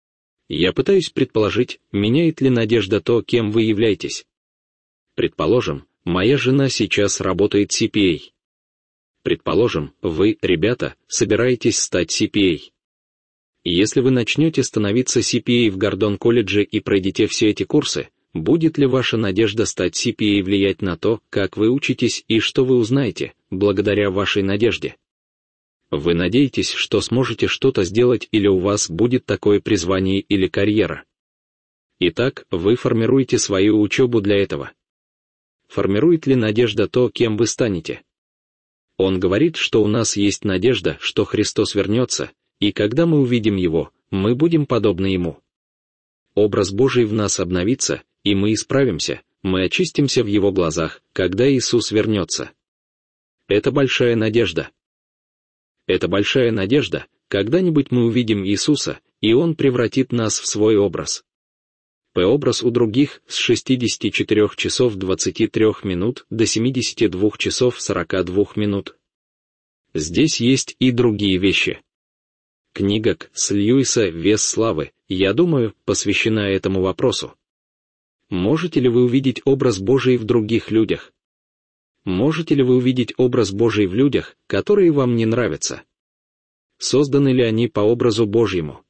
Speaker 1: Я пытаюсь предположить, меняет ли надежда то, кем вы являетесь. Предположим, моя жена сейчас работает CPA. Предположим, вы, ребята, собираетесь стать CPA. Если вы начнете становиться CPA в Гордон-колледже и пройдете все эти курсы, будет ли ваша надежда стать CPA влиять на то, как вы учитесь и что вы узнаете, благодаря вашей надежде? Вы надеетесь, что сможете что-то сделать или у вас будет такое призвание или карьера? Итак, вы формируете свою учебу для этого. Формирует ли надежда то, кем вы станете? Он говорит, что у нас есть надежда, что Христос вернется, и когда мы увидим Его, мы будем подобны Ему. Образ Божий в нас обновится, и мы исправимся, мы очистимся в Его глазах, когда Иисус вернется. Это большая надежда. Это большая надежда, когда-нибудь мы увидим Иисуса, и Он превратит нас в свой образ. Образ у других с 64 часов 23 минут до 72 часов 42 минут. Здесь есть и другие вещи. Книга К.С. Льюиса «Вес славы», я думаю, посвящена этому вопросу. Можете ли вы увидеть образ Божий в других людях? Можете ли вы увидеть образ Божий в людях, которые вам не нравятся? Созданы ли они по образу Божьему?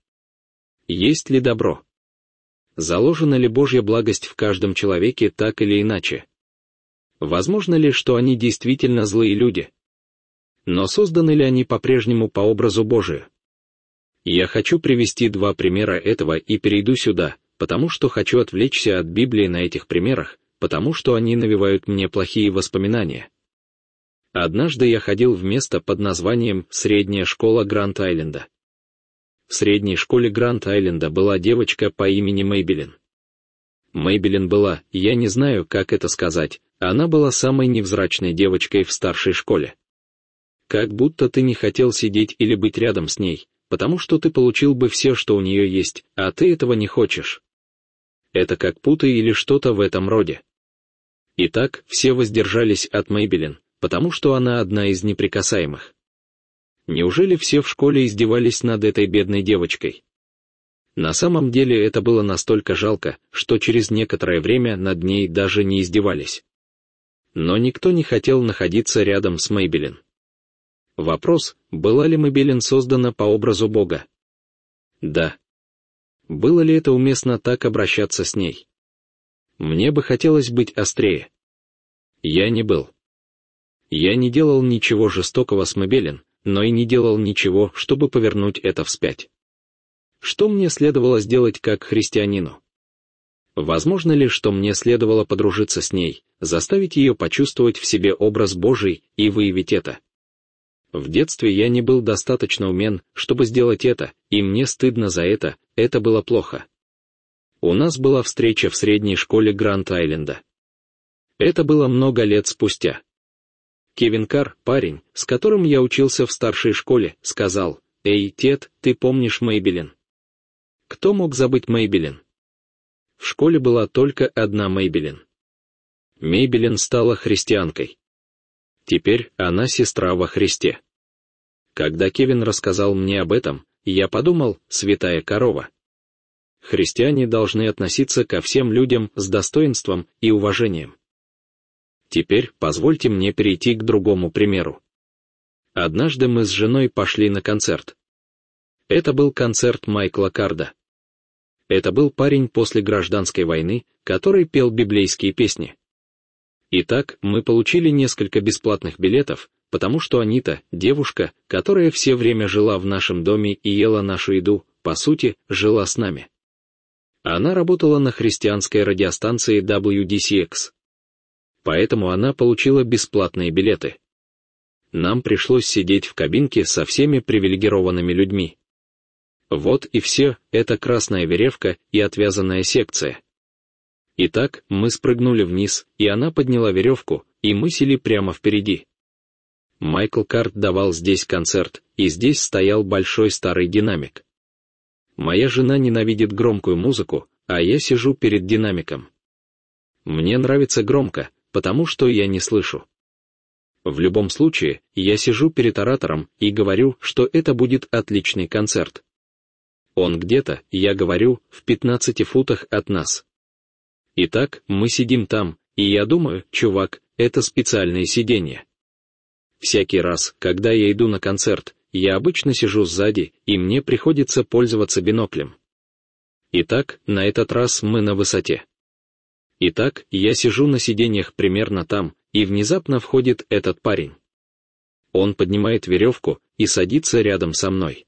Speaker 1: Есть ли добро? Заложена ли Божья благость в каждом человеке так или иначе? Возможно ли, что они действительно злые люди? Но созданы ли они по-прежнему по образу Божию? Я хочу привести два примера этого и перейду сюда, потому что хочу отвлечься от Библии на этих примерах, потому что они навевают мне плохие воспоминания. Однажды я ходил в место под названием «Средняя школа Гранд-Айленда». В средней школе Гранд-Айленда была девочка по имени Мэйбелин. Мэйбелин была, я не знаю, как это сказать, она была самой невзрачной девочкой в старшей школе. Как будто ты не хотел сидеть или быть рядом с ней, потому что ты получил бы все, что у нее есть, а ты этого не хочешь. Это как путы или что-то в этом роде. Итак, все воздержались от Мэйбелин, потому что она одна из неприкасаемых. Неужели все в школе издевались над этой бедной девочкой? На самом деле это было настолько жалко, что через некоторое время над ней даже не издевались. Но никто не хотел находиться рядом с Мэйбелин. Вопрос, была ли Мэйбелин создана по образу Бога? Да. Было ли это уместно так обращаться с ней? Мне бы хотелось быть острее. Я не был. Я не делал ничего жестокого с Мэйбелин, но и не делал ничего, чтобы повернуть это вспять. Что мне следовало сделать как христианину? Возможно ли, что мне следовало подружиться с ней, заставить ее почувствовать в себе образ Божий и выявить это? В детстве я не был достаточно умен, чтобы сделать это, и мне стыдно за это было плохо. У нас была встреча в средней школе Гранд-Айленда. Это было много лет спустя. Кевин Карр, парень, с которым я учился в старшей школе, сказал: «Эй, Тед, ты помнишь Мэйбелин?» Кто мог забыть Мэйбелин? В школе была только одна Мэйбелин. Мэйбелин стала христианкой. Теперь она сестра во Христе. Когда Кевин рассказал мне об этом, я подумал: святая корова. Христиане должны относиться ко всем людям с достоинством и уважением. Теперь позвольте мне перейти к другому примеру. Однажды мы с женой пошли на концерт. Это был концерт Майкла Карда. Это был парень после гражданской войны, который пел библейские песни. Итак, мы получили несколько бесплатных билетов, потому что Анита, девушка, которая все время жила в нашем доме и ела нашу еду, по сути, жила с нами. Она работала на христианской радиостанции WDCX. Поэтому она получила бесплатные билеты. Нам пришлось сидеть в кабинке со всеми привилегированными людьми. Вот и все, это красная веревка и отвязанная секция. Итак, мы спрыгнули вниз, и она подняла веревку, и мы сели прямо впереди. Майкл Кард давал здесь концерт, и здесь стоял большой старый динамик. Моя жена ненавидит громкую музыку, а я сижу перед динамиком. Мне нравится громко, потому что я не слышу. В любом случае, я сижу перед оратором и говорю, что это будет отличный концерт. Он где-то, я говорю, в 15 футах от нас. Итак, мы сидим там, и я думаю: чувак, это специальное сиденье. Всякий раз, когда я иду на концерт, я обычно сижу сзади, и мне приходится пользоваться биноклем. Итак, на этот раз мы на высоте. Итак, я сижу на сиденьях примерно там, и внезапно входит этот парень. Он поднимает веревку и садится рядом со мной.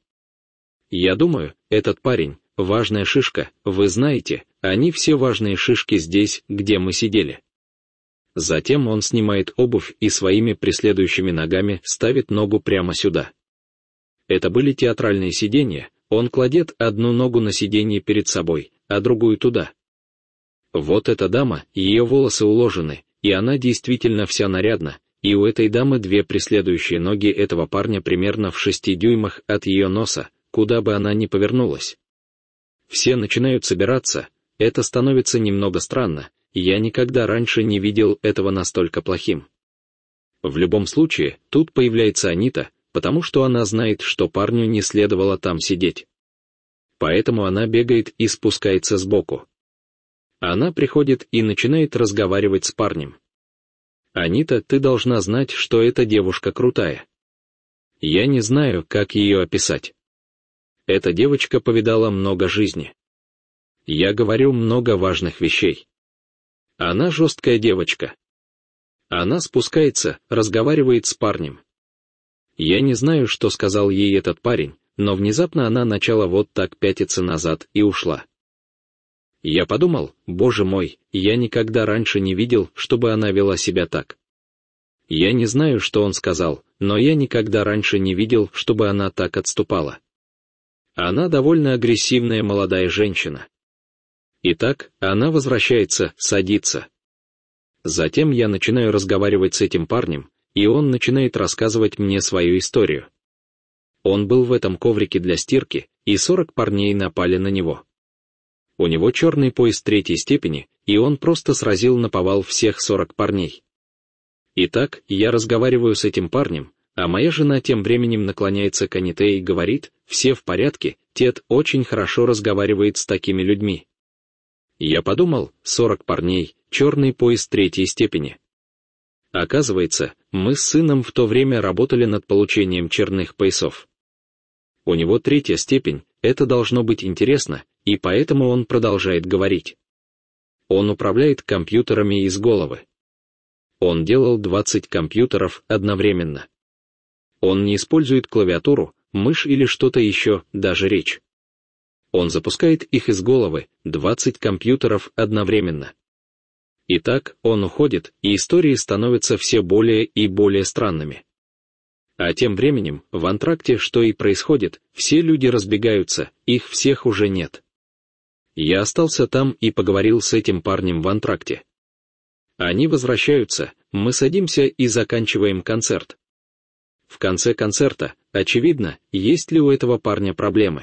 Speaker 1: Я думаю, этот парень — важная шишка, вы знаете, они все важные шишки здесь, где мы сидели. Затем он снимает обувь и своими преследующими ногами ставит ногу прямо сюда. Это были театральные сиденья, он кладет одну ногу на сиденье перед собой, а другую туда. Вот эта дама, ее волосы уложены, и она действительно вся нарядна, и у этой дамы две преследующие ноги этого парня примерно в 6 дюймах от ее носа, куда бы она ни повернулась. Все начинают собираться, это становится немного странно, я никогда раньше не видел этого настолько плохим. В любом случае, тут появляется Анита, потому что она знает, что парню не следовало там сидеть. Поэтому она бегает и спускается сбоку. Она приходит и начинает разговаривать с парнем. «Анита, ты должна знать, что эта девушка крутая». Я не знаю, как ее описать. Эта девочка повидала много жизни. Я говорю много важных вещей. Она жесткая девочка. Она спускается, разговаривает с парнем. Я не знаю, что сказал ей этот парень, но внезапно она начала вот так пятиться назад и ушла. Я подумал: боже мой, я никогда раньше не видел, чтобы она вела себя так. Я не знаю, что он сказал, но я никогда раньше не видел, чтобы она так отступала. Она довольно агрессивная молодая женщина. Итак, она возвращается, садится. Затем я начинаю разговаривать с этим парнем, и он начинает рассказывать мне свою историю. Он был в этом коврике для стирки, и 40 парней напали на него. У него черный пояс 3-й степени, и он просто сразил наповал всех 40 парней. Итак, я разговариваю с этим парнем, а моя жена тем временем наклоняется к Аните и говорит: «Все в порядке, Тед очень хорошо разговаривает с такими людьми». Я подумал: 40 парней, черный пояс 3-й степени. Оказывается, мы с сыном в то время работали над получением черных поясов. У него 3-я степень, это должно быть интересно, и поэтому он продолжает говорить. Он управляет компьютерами из головы. Он делал 20 компьютеров одновременно. Он не использует клавиатуру, мышь или что-то еще, даже речь. Он запускает их из головы, 20 компьютеров одновременно. Итак, он уходит, и истории становятся все более и более странными. А тем временем, в антракте что и происходит, все люди разбегаются, их всех уже нет. Я остался там и поговорил с этим парнем в антракте. Они возвращаются, мы садимся и заканчиваем концерт. В конце концерта, очевидно, есть ли у этого парня проблемы.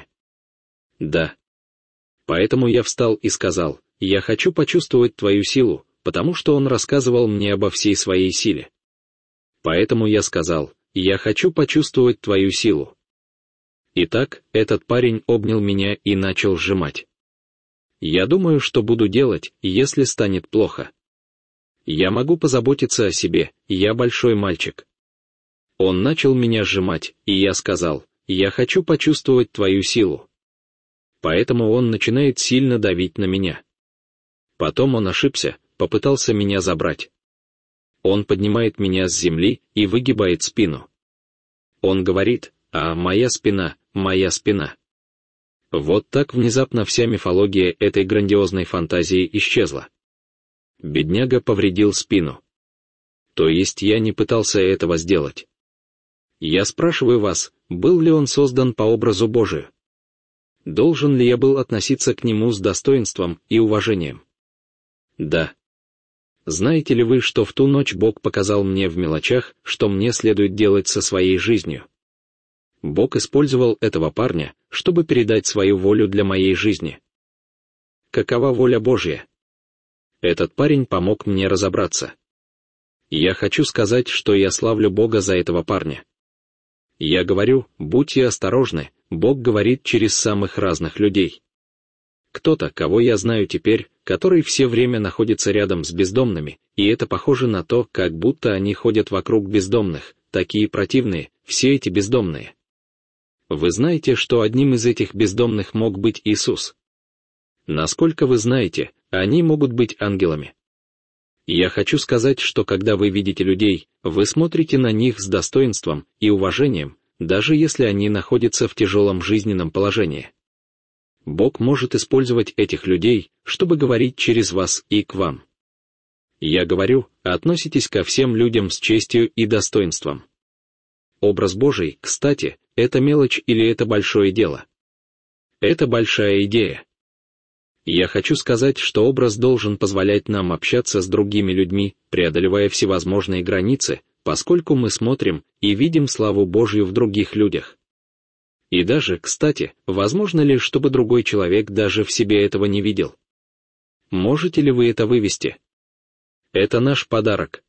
Speaker 1: Да. Поэтому я встал и сказал: «Я хочу почувствовать твою силу», потому что он рассказывал мне обо всей своей силе. Поэтому я сказал: «Я хочу почувствовать твою силу». Итак, этот парень обнял меня и начал сжимать. Я думаю, что буду делать, если станет плохо. Я могу позаботиться о себе, я большой мальчик. Он начал меня сжимать, и я сказал: «Я хочу почувствовать твою силу». Поэтому он начинает сильно давить на меня. Потом он ошибся, попытался меня забрать. Он поднимает меня с земли и выгибает спину. Он говорит: «А, моя спина, моя спина». Вот так внезапно вся мифология этой грандиозной фантазии исчезла. Бедняга повредил спину. То есть я не пытался этого сделать. Я спрашиваю вас, был ли он создан по образу Божию? Должен ли я был относиться к нему с достоинством и уважением? Да. Знаете ли вы, что в ту ночь Бог показал мне в мелочах, что мне следует делать со своей жизнью? Бог использовал этого парня, чтобы передать свою волю для моей жизни. Какова воля Божья? Этот парень помог мне разобраться. Я хочу сказать, что я славлю Бога за этого парня. Я говорю: будьте осторожны, Бог говорит через самых разных людей. Кто-то, кого я знаю теперь, который все время находится рядом с бездомными, и это похоже на то, как будто они ходят вокруг бездомных, такие противные, все эти бездомные. Вы знаете, что одним из этих бездомных мог быть Иисус? Насколько вы знаете, они могут быть ангелами. Я хочу сказать, что когда вы видите людей, вы смотрите на них с достоинством и уважением, даже если они находятся в тяжелом жизненном положении. Бог может использовать этих людей, чтобы говорить через вас и к вам. Я говорю, относитесь ко всем людям с честью и достоинством. Образ Божий, кстати, это мелочь или это большое дело? Это большая идея. Я хочу сказать, что образ должен позволять нам общаться с другими людьми, преодолевая всевозможные границы, поскольку мы смотрим и видим славу Божью в других людях. И даже, кстати, возможно ли, чтобы другой человек даже в себе этого не видел? Можете ли вы это вывести? Это наш подарок.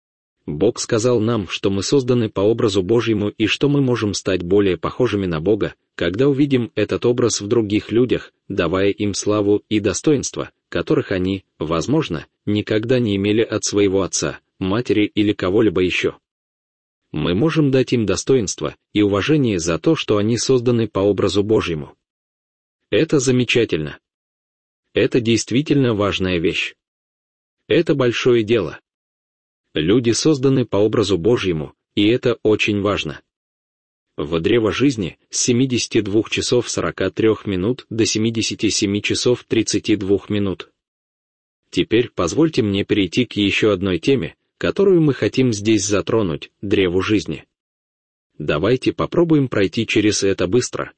Speaker 1: Бог сказал нам, что мы созданы по образу Божьему и что мы можем стать более похожими на Бога, когда увидим этот образ в других людях, давая им славу и достоинство, которых они, возможно, никогда не имели от своего отца, матери или кого-либо еще. Мы можем дать им достоинство и уважение за то, что они созданы по образу Божьему. Это замечательно. Это действительно важная вещь. Это большое дело. Люди созданы по образу Божьему, и это очень важно. В древо жизни с 72 часов 43 минут до 77 часов 32 минут. Теперь позвольте мне перейти к еще одной теме, которую мы хотим здесь затронуть, древу жизни. Давайте попробуем пройти через это быстро.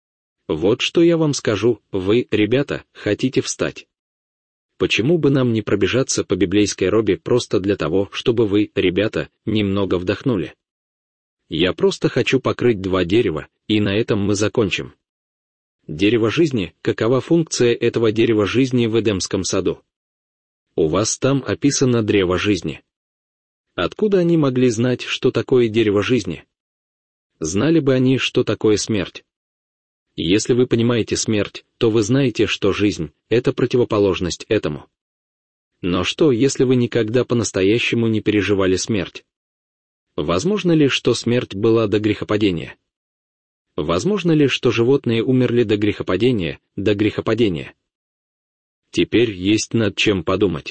Speaker 1: Вот что я вам скажу, вы, ребята, хотите встать. Почему бы нам не пробежаться по библейской робе просто для того, чтобы вы, ребята, немного вдохнули? Я просто хочу покрыть два дерева, и на этом мы закончим. Дерево жизни, какова функция этого дерева жизни в Эдемском саду? У вас там описано древо жизни. Откуда они могли знать, что такое дерево жизни? Знали бы они, что такое смерть. Если вы понимаете смерть, то вы знаете, что жизнь — это противоположность этому. Но что, если вы никогда по-настоящему не переживали смерть? Возможно ли, что смерть была до грехопадения? Возможно ли, что животные умерли до грехопадения? Теперь есть над чем подумать.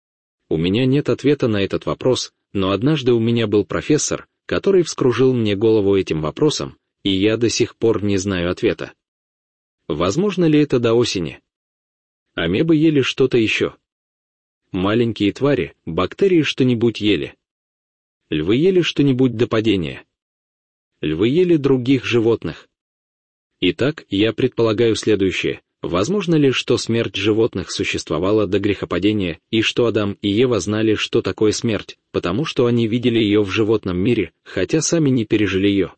Speaker 1: У меня нет ответа на этот вопрос, но однажды у меня был профессор, который вскружил мне голову этим вопросом, и я до сих пор не знаю ответа. Возможно ли это до осени? Амебы ели что-то еще. Маленькие твари, бактерии что-нибудь ели. Львы ели что-нибудь до падения. Львы ели других животных. Итак, я предполагаю следующее. Возможно ли, что смерть животных существовала до грехопадения, и что Адам и Ева знали, что такое смерть, потому что они видели ее в животном мире, хотя сами не пережили ее?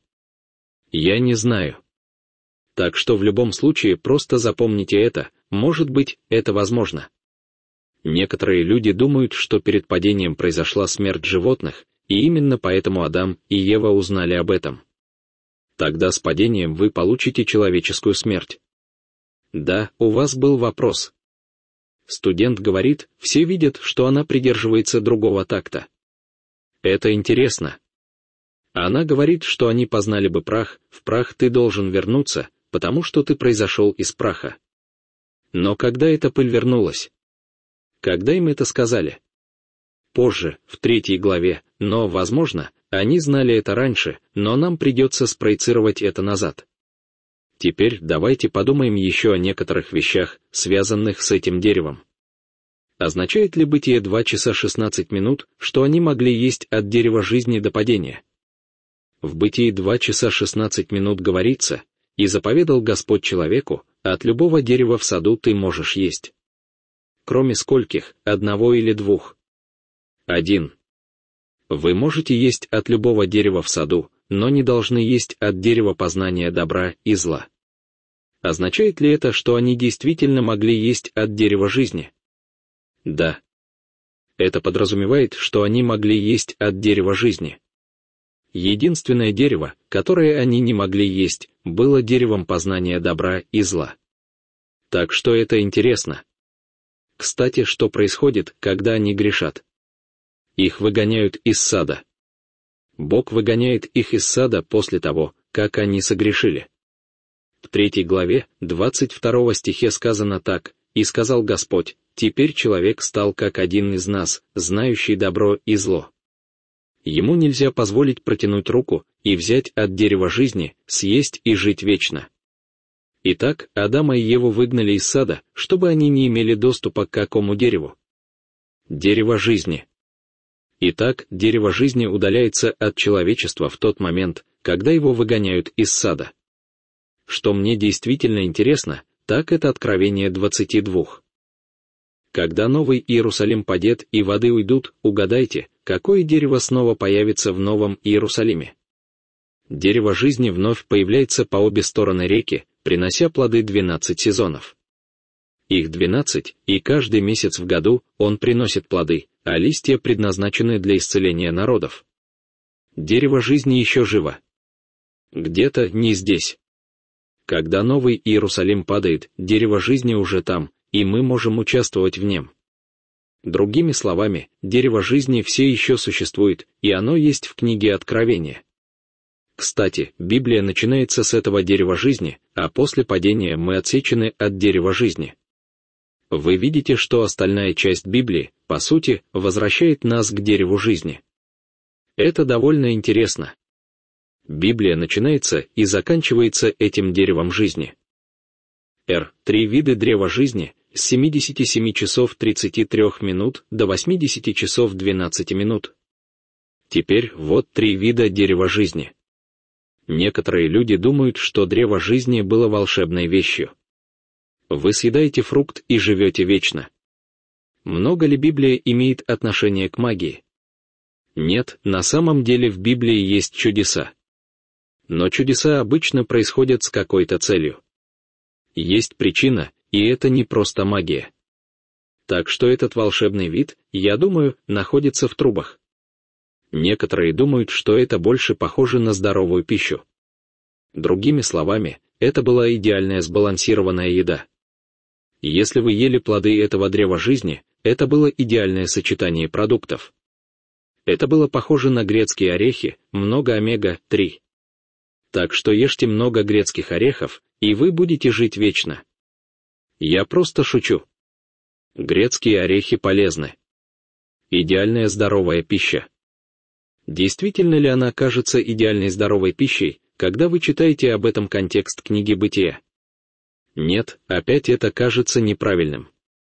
Speaker 1: Я не знаю. Так что в любом случае просто запомните это, может быть, это возможно. Некоторые люди думают, что перед падением произошла смерть животных, и именно поэтому Адам и Ева узнали об этом. Тогда с падением вы получите человеческую смерть. Да, у вас был вопрос. Студент говорит, все видят, что она придерживается другого такта. Это интересно. Она говорит, что они познали бы прах, в прах ты должен вернуться, потому что ты произошел из праха. Но когда эта пыль вернулась? Когда им это сказали? Позже, в 3 главе, но, возможно, они знали это раньше, но нам придется спроецировать это назад. Теперь давайте подумаем еще о некоторых вещах, связанных с этим деревом. Означает ли Бытие 2 часа 16 минут, что они могли есть от дерева жизни до падения? В Бытии 2 часа 16 минут говорится, «И заповедал Господь человеку, от любого дерева в саду ты можешь есть». Кроме скольких, 1 или 2? 1. Вы можете есть от любого дерева в саду, но не должны есть от дерева познания добра и зла. Означает ли это, что они действительно могли есть от дерева жизни? Да. Это подразумевает, что они могли есть от дерева жизни. Единственное дерево, которое они не могли есть, было деревом познания добра и зла. Так что это интересно. Кстати, что происходит, когда они грешат? Их выгоняют из сада. Бог выгоняет их из сада после того, как они согрешили. В 3 главе, 22 стихе сказано так: «И сказал Господь, теперь человек стал как один из нас, знающий добро и зло. Ему нельзя позволить протянуть руку и взять от дерева жизни, съесть и жить вечно». Итак, Адама и Еву выгнали из сада, чтобы они не имели доступа к какому дереву? Дерево жизни. Итак, дерево жизни удаляется от человечества в тот момент, когда его выгоняют из сада. Что мне действительно интересно, так это Откровение 22. Когда Новый Иерусалим падет и воды уйдут, угадайте, какое дерево снова появится в Новом Иерусалиме? Дерево жизни вновь появляется по обе стороны реки, принося плоды 12 сезонов. Их 12, и каждый месяц в году он приносит плоды, а листья предназначены для исцеления народов. Дерево жизни еще живо. Где-то не здесь. Когда Новый Иерусалим падает, дерево жизни уже там, и мы можем участвовать в нем. Другими словами, дерево жизни все еще существует, и оно есть в книге Откровения. Кстати, Библия начинается с этого дерева жизни, а после падения мы отсечены от дерева жизни. Вы видите, что остальная часть Библии, по сути, возвращает нас к дереву жизни. Это довольно интересно. Библия начинается и заканчивается этим деревом жизни. 3 виды древа жизни с 77 часов 33 минут до 80 часов 12 минут. Теперь вот 3 вида дерева жизни. Некоторые люди думают, что древо жизни было волшебной вещью. Вы съедаете фрукт и живете вечно. Много ли Библия имеет отношение к магии? Нет, на самом деле в Библии есть чудеса. Но чудеса обычно происходят с какой-то целью. Есть причина, и это не просто магия. Так что этот волшебный вид, я думаю, находится в трубах. Некоторые думают, что это больше похоже на здоровую пищу. Другими словами, это была идеальная сбалансированная еда. Если вы ели плоды этого древа жизни, это было идеальное сочетание продуктов. Это было похоже на грецкие орехи, много омега-3. Так что ешьте много грецких орехов, и вы будете жить вечно. Я просто шучу. Грецкие орехи полезны. Идеальная здоровая пища. Действительно ли она кажется идеальной здоровой пищей, когда вы читаете об этом контекст книги Бытия? Нет, опять это кажется неправильным.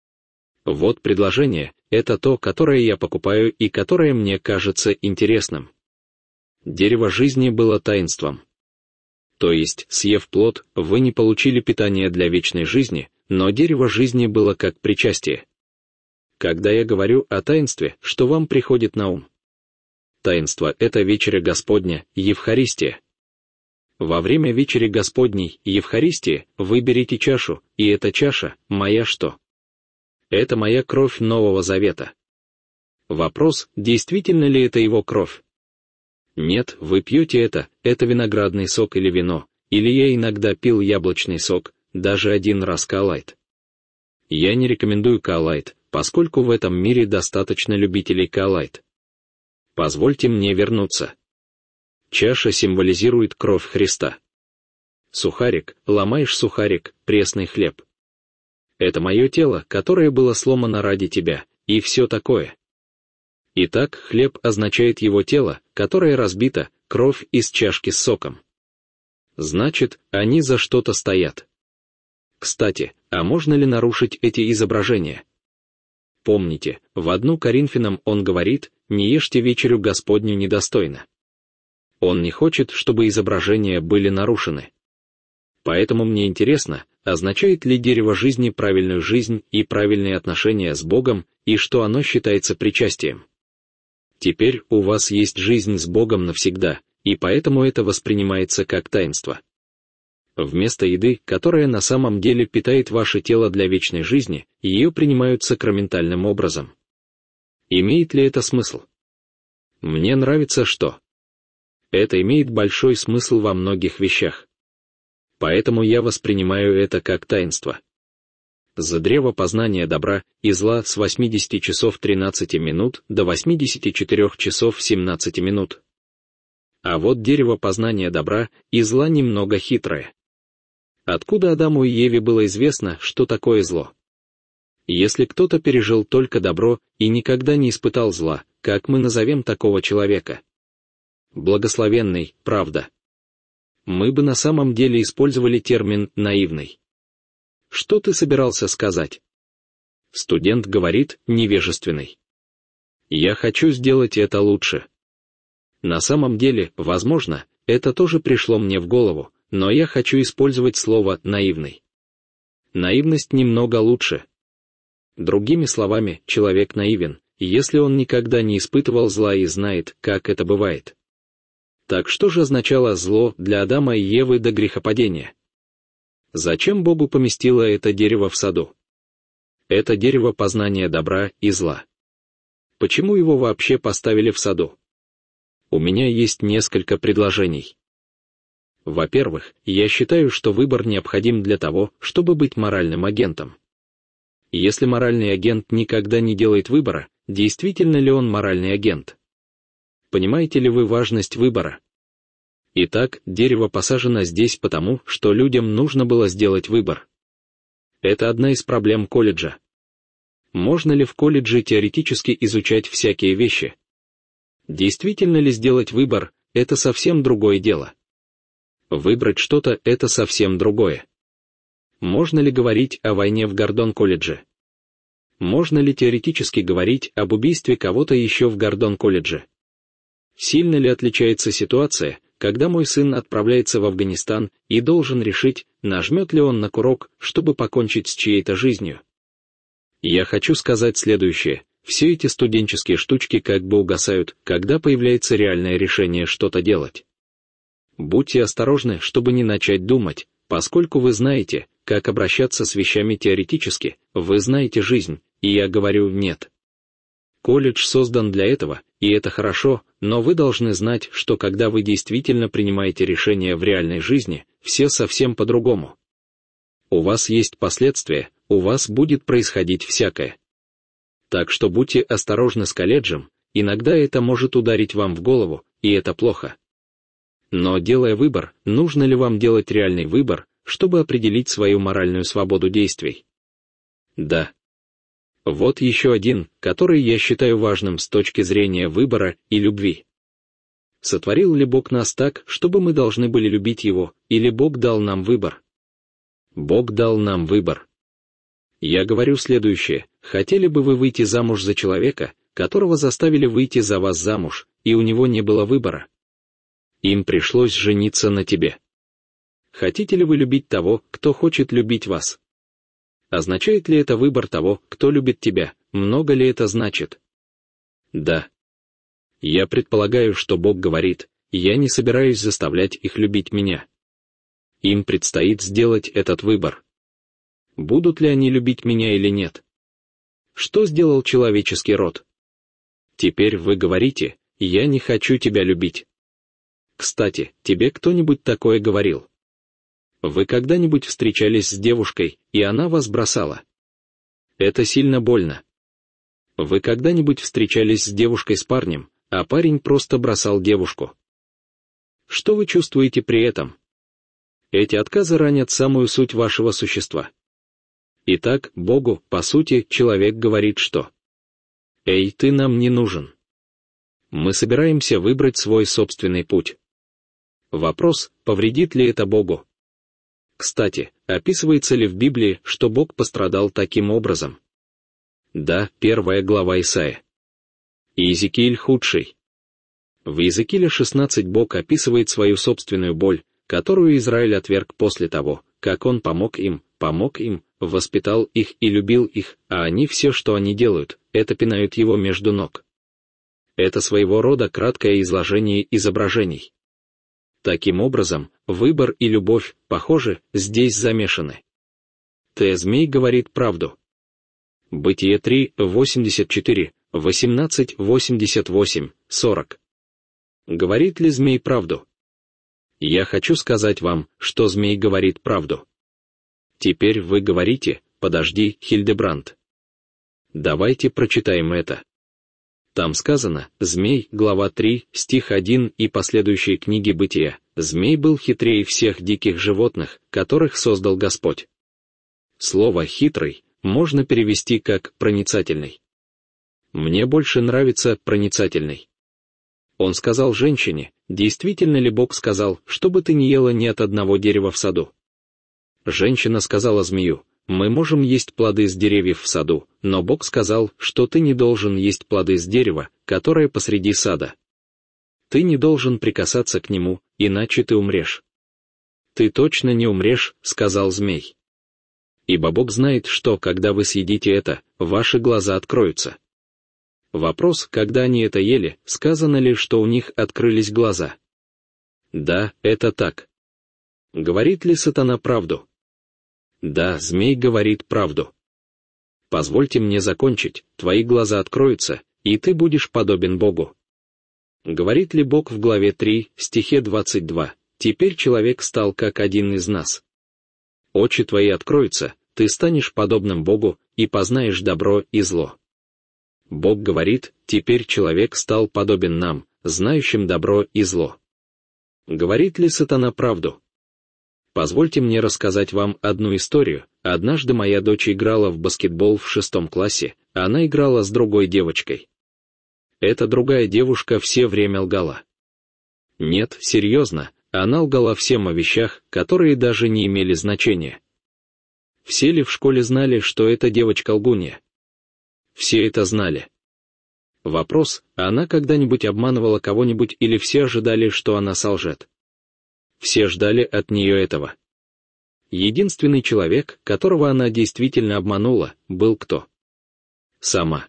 Speaker 1: Вот предложение, это то, которое я покупаю и которое мне кажется интересным. Дерево жизни было таинством. То есть, съев плод, вы не получили питание для вечной жизни, но дерево жизни было как причастие. Когда я говорю о таинстве, что вам приходит на ум? Таинство — это вечеря Господня, Евхаристия. Во время вечери Господней, Евхаристии, вы берите чашу, и эта чаша — моя что? Это моя кровь Нового Завета. Вопрос, действительно ли это его кровь? Нет, вы пьете это виноградный сок или вино, или я иногда пил яблочный сок, даже один раз Калайт. Я не рекомендую Калайт, поскольку в этом мире достаточно любителей Калайт. Позвольте мне вернуться. Чаша символизирует кровь Христа. Сухарик, ломаешь сухарик, пресный хлеб. Это мое тело, которое было сломано ради тебя, и все такое. Итак, хлеб означает его тело, которое разбито, кровь из чашки с соком. Значит, они за что-то стоят. Кстати, а можно ли нарушить эти изображения? Помните, в 1 Коринфянам он говорит: «Не ешьте вечерю Господню недостойно». Он не хочет, чтобы изображения были нарушены. Поэтому мне интересно, означает ли дерево жизни правильную жизнь и правильные отношения с Богом, и что оно считается причастием. Теперь у вас есть жизнь с Богом навсегда, и поэтому это воспринимается как таинство. Вместо еды, которая на самом деле питает ваше тело для вечной жизни, ее принимают сакраментальным образом. Имеет ли это смысл? Мне нравится, что это имеет большой смысл во многих вещах. Поэтому я воспринимаю это как таинство. За древо познания добра и зла с 80 часов 13 минут до 84 часов 17 минут. А вот дерево познания добра и зла немного хитрое. Откуда Адаму и Еве было известно, что такое зло? Если кто-то пережил только добро и никогда не испытал зла, как мы назовем такого человека? Благословенный, правда. Мы бы на самом деле использовали термин «наивный». Что ты собирался сказать? Студент говорит «невежественный». Я хочу сделать это лучше. На самом деле, возможно, это тоже пришло мне в голову, но я хочу использовать слово «наивный». Наивность немного лучше. Другими словами, человек наивен, если он никогда не испытывал зла и знает, как это бывает. Так что же означало зло для Адама и Евы до грехопадения? Зачем Богу поместило это дерево в саду? Это дерево познания добра и зла. Почему его вообще поставили в саду? У меня есть несколько предложений. Во-первых, я считаю, что выбор необходим для того, чтобы быть моральным агентом. Если моральный агент никогда не делает выбора, действительно ли он моральный агент? Понимаете ли вы важность выбора? Итак, дерево посажено здесь потому, что людям нужно было сделать выбор. Это одна из проблем колледжа. Можно ли в колледже теоретически изучать всякие вещи? Действительно ли сделать выбор – это совсем другое дело? Выбрать что-то – это совсем другое. Можно ли говорить о войне в Гордон-колледже? Можно ли теоретически говорить об убийстве кого-то еще в Гордон-колледже? Сильно ли отличается ситуация, когда мой сын отправляется в Афганистан и должен решить, нажмет ли он на курок, чтобы покончить с чьей-то жизнью? Я хочу сказать следующее. Все эти студенческие штучки как бы угасают, когда появляется реальное решение что-то делать. Будьте осторожны, чтобы не начать думать, поскольку вы знаете, как обращаться с вещами теоретически, вы знаете жизнь, и я говорю «нет». Колледж создан для этого, и это хорошо, но вы должны знать, что когда вы действительно принимаете решения в реальной жизни, все совсем по-другому. У вас есть последствия, у вас будет происходить всякое. Так что будьте осторожны с колледжем, иногда это может ударить вам в голову, и это плохо. Но делая выбор, нужно ли вам делать реальный выбор, чтобы определить свою моральную свободу действий? Да. Вот еще один, который я считаю важным с точки зрения выбора и любви. Сотворил ли Бог нас так, чтобы мы должны были любить Его, или Бог дал нам выбор? Бог дал нам выбор. Я говорю следующее: хотели бы вы выйти замуж за человека, которого заставили выйти за вас замуж, и у него не было выбора? Им пришлось жениться на тебе. Хотите ли вы любить того, кто хочет любить вас? Означает ли это выбор того, кто любит тебя, много ли это значит? Да. Я предполагаю, что Бог говорит: я не собираюсь заставлять их любить меня. Им предстоит сделать этот выбор. Будут ли они любить меня или нет? Что сделал человеческий род? Теперь вы говорите: я не хочу тебя любить. Кстати, тебе кто-нибудь такое говорил? Вы когда-нибудь встречались с девушкой, и она вас бросала? Это сильно больно. Вы когда-нибудь встречались с девушкой с парнем, а парень просто бросал девушку? Что вы чувствуете при этом? Эти отказы ранят самую суть вашего существа. Итак, Богу, по сути, человек говорит, что: «Эй, ты нам не нужен». Мы собираемся выбрать свой собственный путь. Вопрос, повредит ли это Богу? Кстати, описывается ли в Библии, что Бог пострадал таким образом? Да, 1 глава Исаия. Иезекииль худший. В Иезекииле 16 Бог описывает свою собственную боль, которую Израиль отверг после того, как Он помог им, воспитал их и любил их, а они все, что они делают, это пинают Его между ног. Это своего рода краткое изложение изображений. Таким образом, выбор и любовь, похоже, здесь замешаны. Змей говорит правду. Бытие 3, 84, 18, 88, 40. Говорит ли змей правду? Я хочу сказать вам, что змей говорит правду. Теперь вы говорите: подожди, Хильдебранд. Давайте прочитаем это. Там сказано: змей, глава 3, стих 1 и последующие книги Бытия. Змей был хитрее всех диких животных, которых создал Господь. Слово «хитрый» можно перевести как «проницательный». Мне больше нравится «проницательный». Он сказал женщине: действительно ли Бог сказал, чтобы ты не ела ни от одного дерева в саду? Женщина сказала змею: мы можем есть плоды с деревьев в саду, но Бог сказал, что ты не должен есть плоды с дерева, которое посреди сада. Ты не должен прикасаться к нему, иначе ты умрешь. Ты точно не умрешь, сказал змей. Ибо Бог знает, что, когда вы съедите это, ваши глаза откроются. Вопрос, когда они это ели, сказано ли, что у них открылись глаза? Да, это так. Говорит ли сатана правду? Да, змей говорит правду. Позвольте мне закончить, твои глаза откроются, и ты будешь подобен Богу. Говорит ли Бог в главе 3, стихе 22, «Теперь человек стал как один из нас». Очи твои откроются, ты станешь подобным Богу и познаешь добро и зло. Бог говорит: теперь человек стал подобен нам, знающим добро и зло. Говорит ли сатана правду? Позвольте мне рассказать вам одну историю. Однажды моя дочь играла в баскетбол в 6 классе, а она играла с другой девочкой. Эта другая девушка все время лгала. Нет, серьезно, она лгала всем о вещах, которые даже не имели значения. Все ли в школе знали, что эта девочка лгунья? Все это знали. Вопрос: она когда-нибудь обманывала кого-нибудь или все ожидали, что она солжет? Все ждали от нее этого. Единственный человек, которого она действительно обманула, был кто? Сама.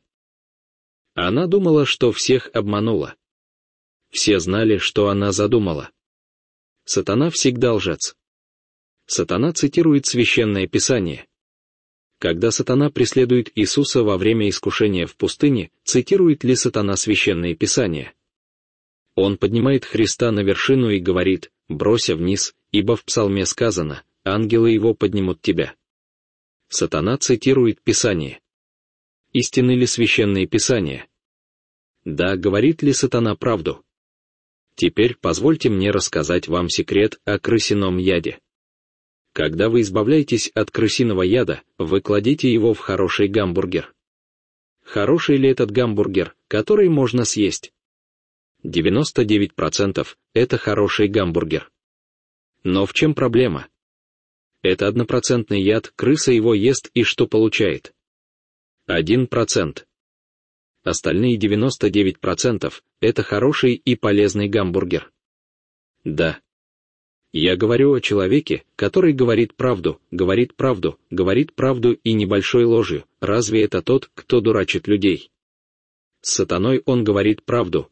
Speaker 1: Она думала, что всех обманула. Все знали, что она задумала. Сатана всегда лжец. Сатана цитирует Священное Писание. Когда сатана преследует Иисуса во время искушения в пустыне, цитирует ли сатана Священное Писание? Он поднимает Христа на вершину и говорит: «Брося вниз, ибо в Псалме сказано: ангелы его поднимут тебя». Сатана цитирует Писание. Истинны ли Священные Писания? Да, говорит ли сатана правду? Теперь позвольте мне рассказать вам секрет о крысином яде. Когда вы избавляетесь от крысиного яда, вы кладите его в хороший гамбургер. Хороший ли этот гамбургер, который можно съесть? 99% — это хороший гамбургер. Но в чем проблема? Это 1% яд, крыса его ест и что получает? 1%. Остальные 99% — это хороший и полезный гамбургер. Да. Я говорю о человеке, который говорит правду и небольшой ложью. Разве это тот, кто дурачит людей? С сатаной он говорит правду.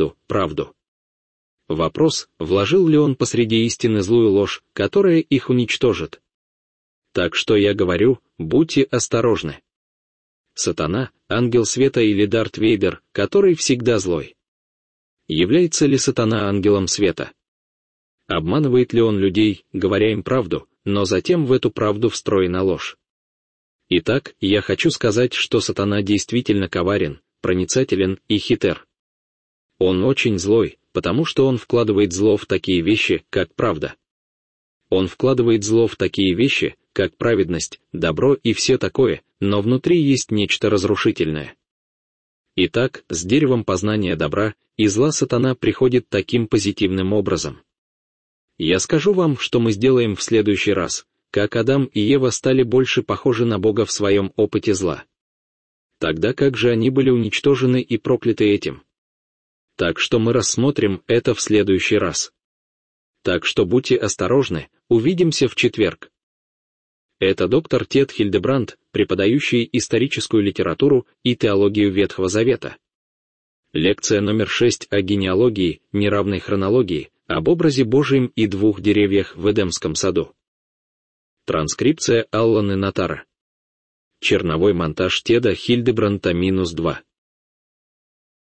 Speaker 1: Вопрос, вложил ли он посреди истины злую ложь, которая их уничтожит? Так что я говорю, будьте осторожны. Сатана — ангел света или Дарт Вейдер, который всегда злой. Является ли сатана ангелом света? Обманывает ли он людей, говоря им правду, но затем в эту правду встроена ложь? Итак, я хочу сказать, что сатана действительно коварен, проницателен и хитр. Он очень злой, потому что он вкладывает зло в такие вещи, как правда. Он вкладывает зло в такие вещи, как праведность, добро и все такое, но внутри есть нечто разрушительное. Итак, с деревом познания добра и зла сатана приходит таким позитивным образом. Я скажу вам, что мы сделаем в следующий раз, как Адам и Ева стали больше похожи на Бога в своем опыте зла. Тогда как же они были уничтожены и прокляты этим? Так что мы рассмотрим это в следующий раз. Так что будьте осторожны, увидимся в четверг. Это доктор Тед Хильдебранд, преподающий историческую литературу и теологию Ветхого Завета. Лекция номер 6 о генеалогии, неравной хронологии, об образе Божьем и двух деревьях в Эдемском саду. Транскрипция Алланы Натара. Черновой монтаж Теда Хильдебранта -2.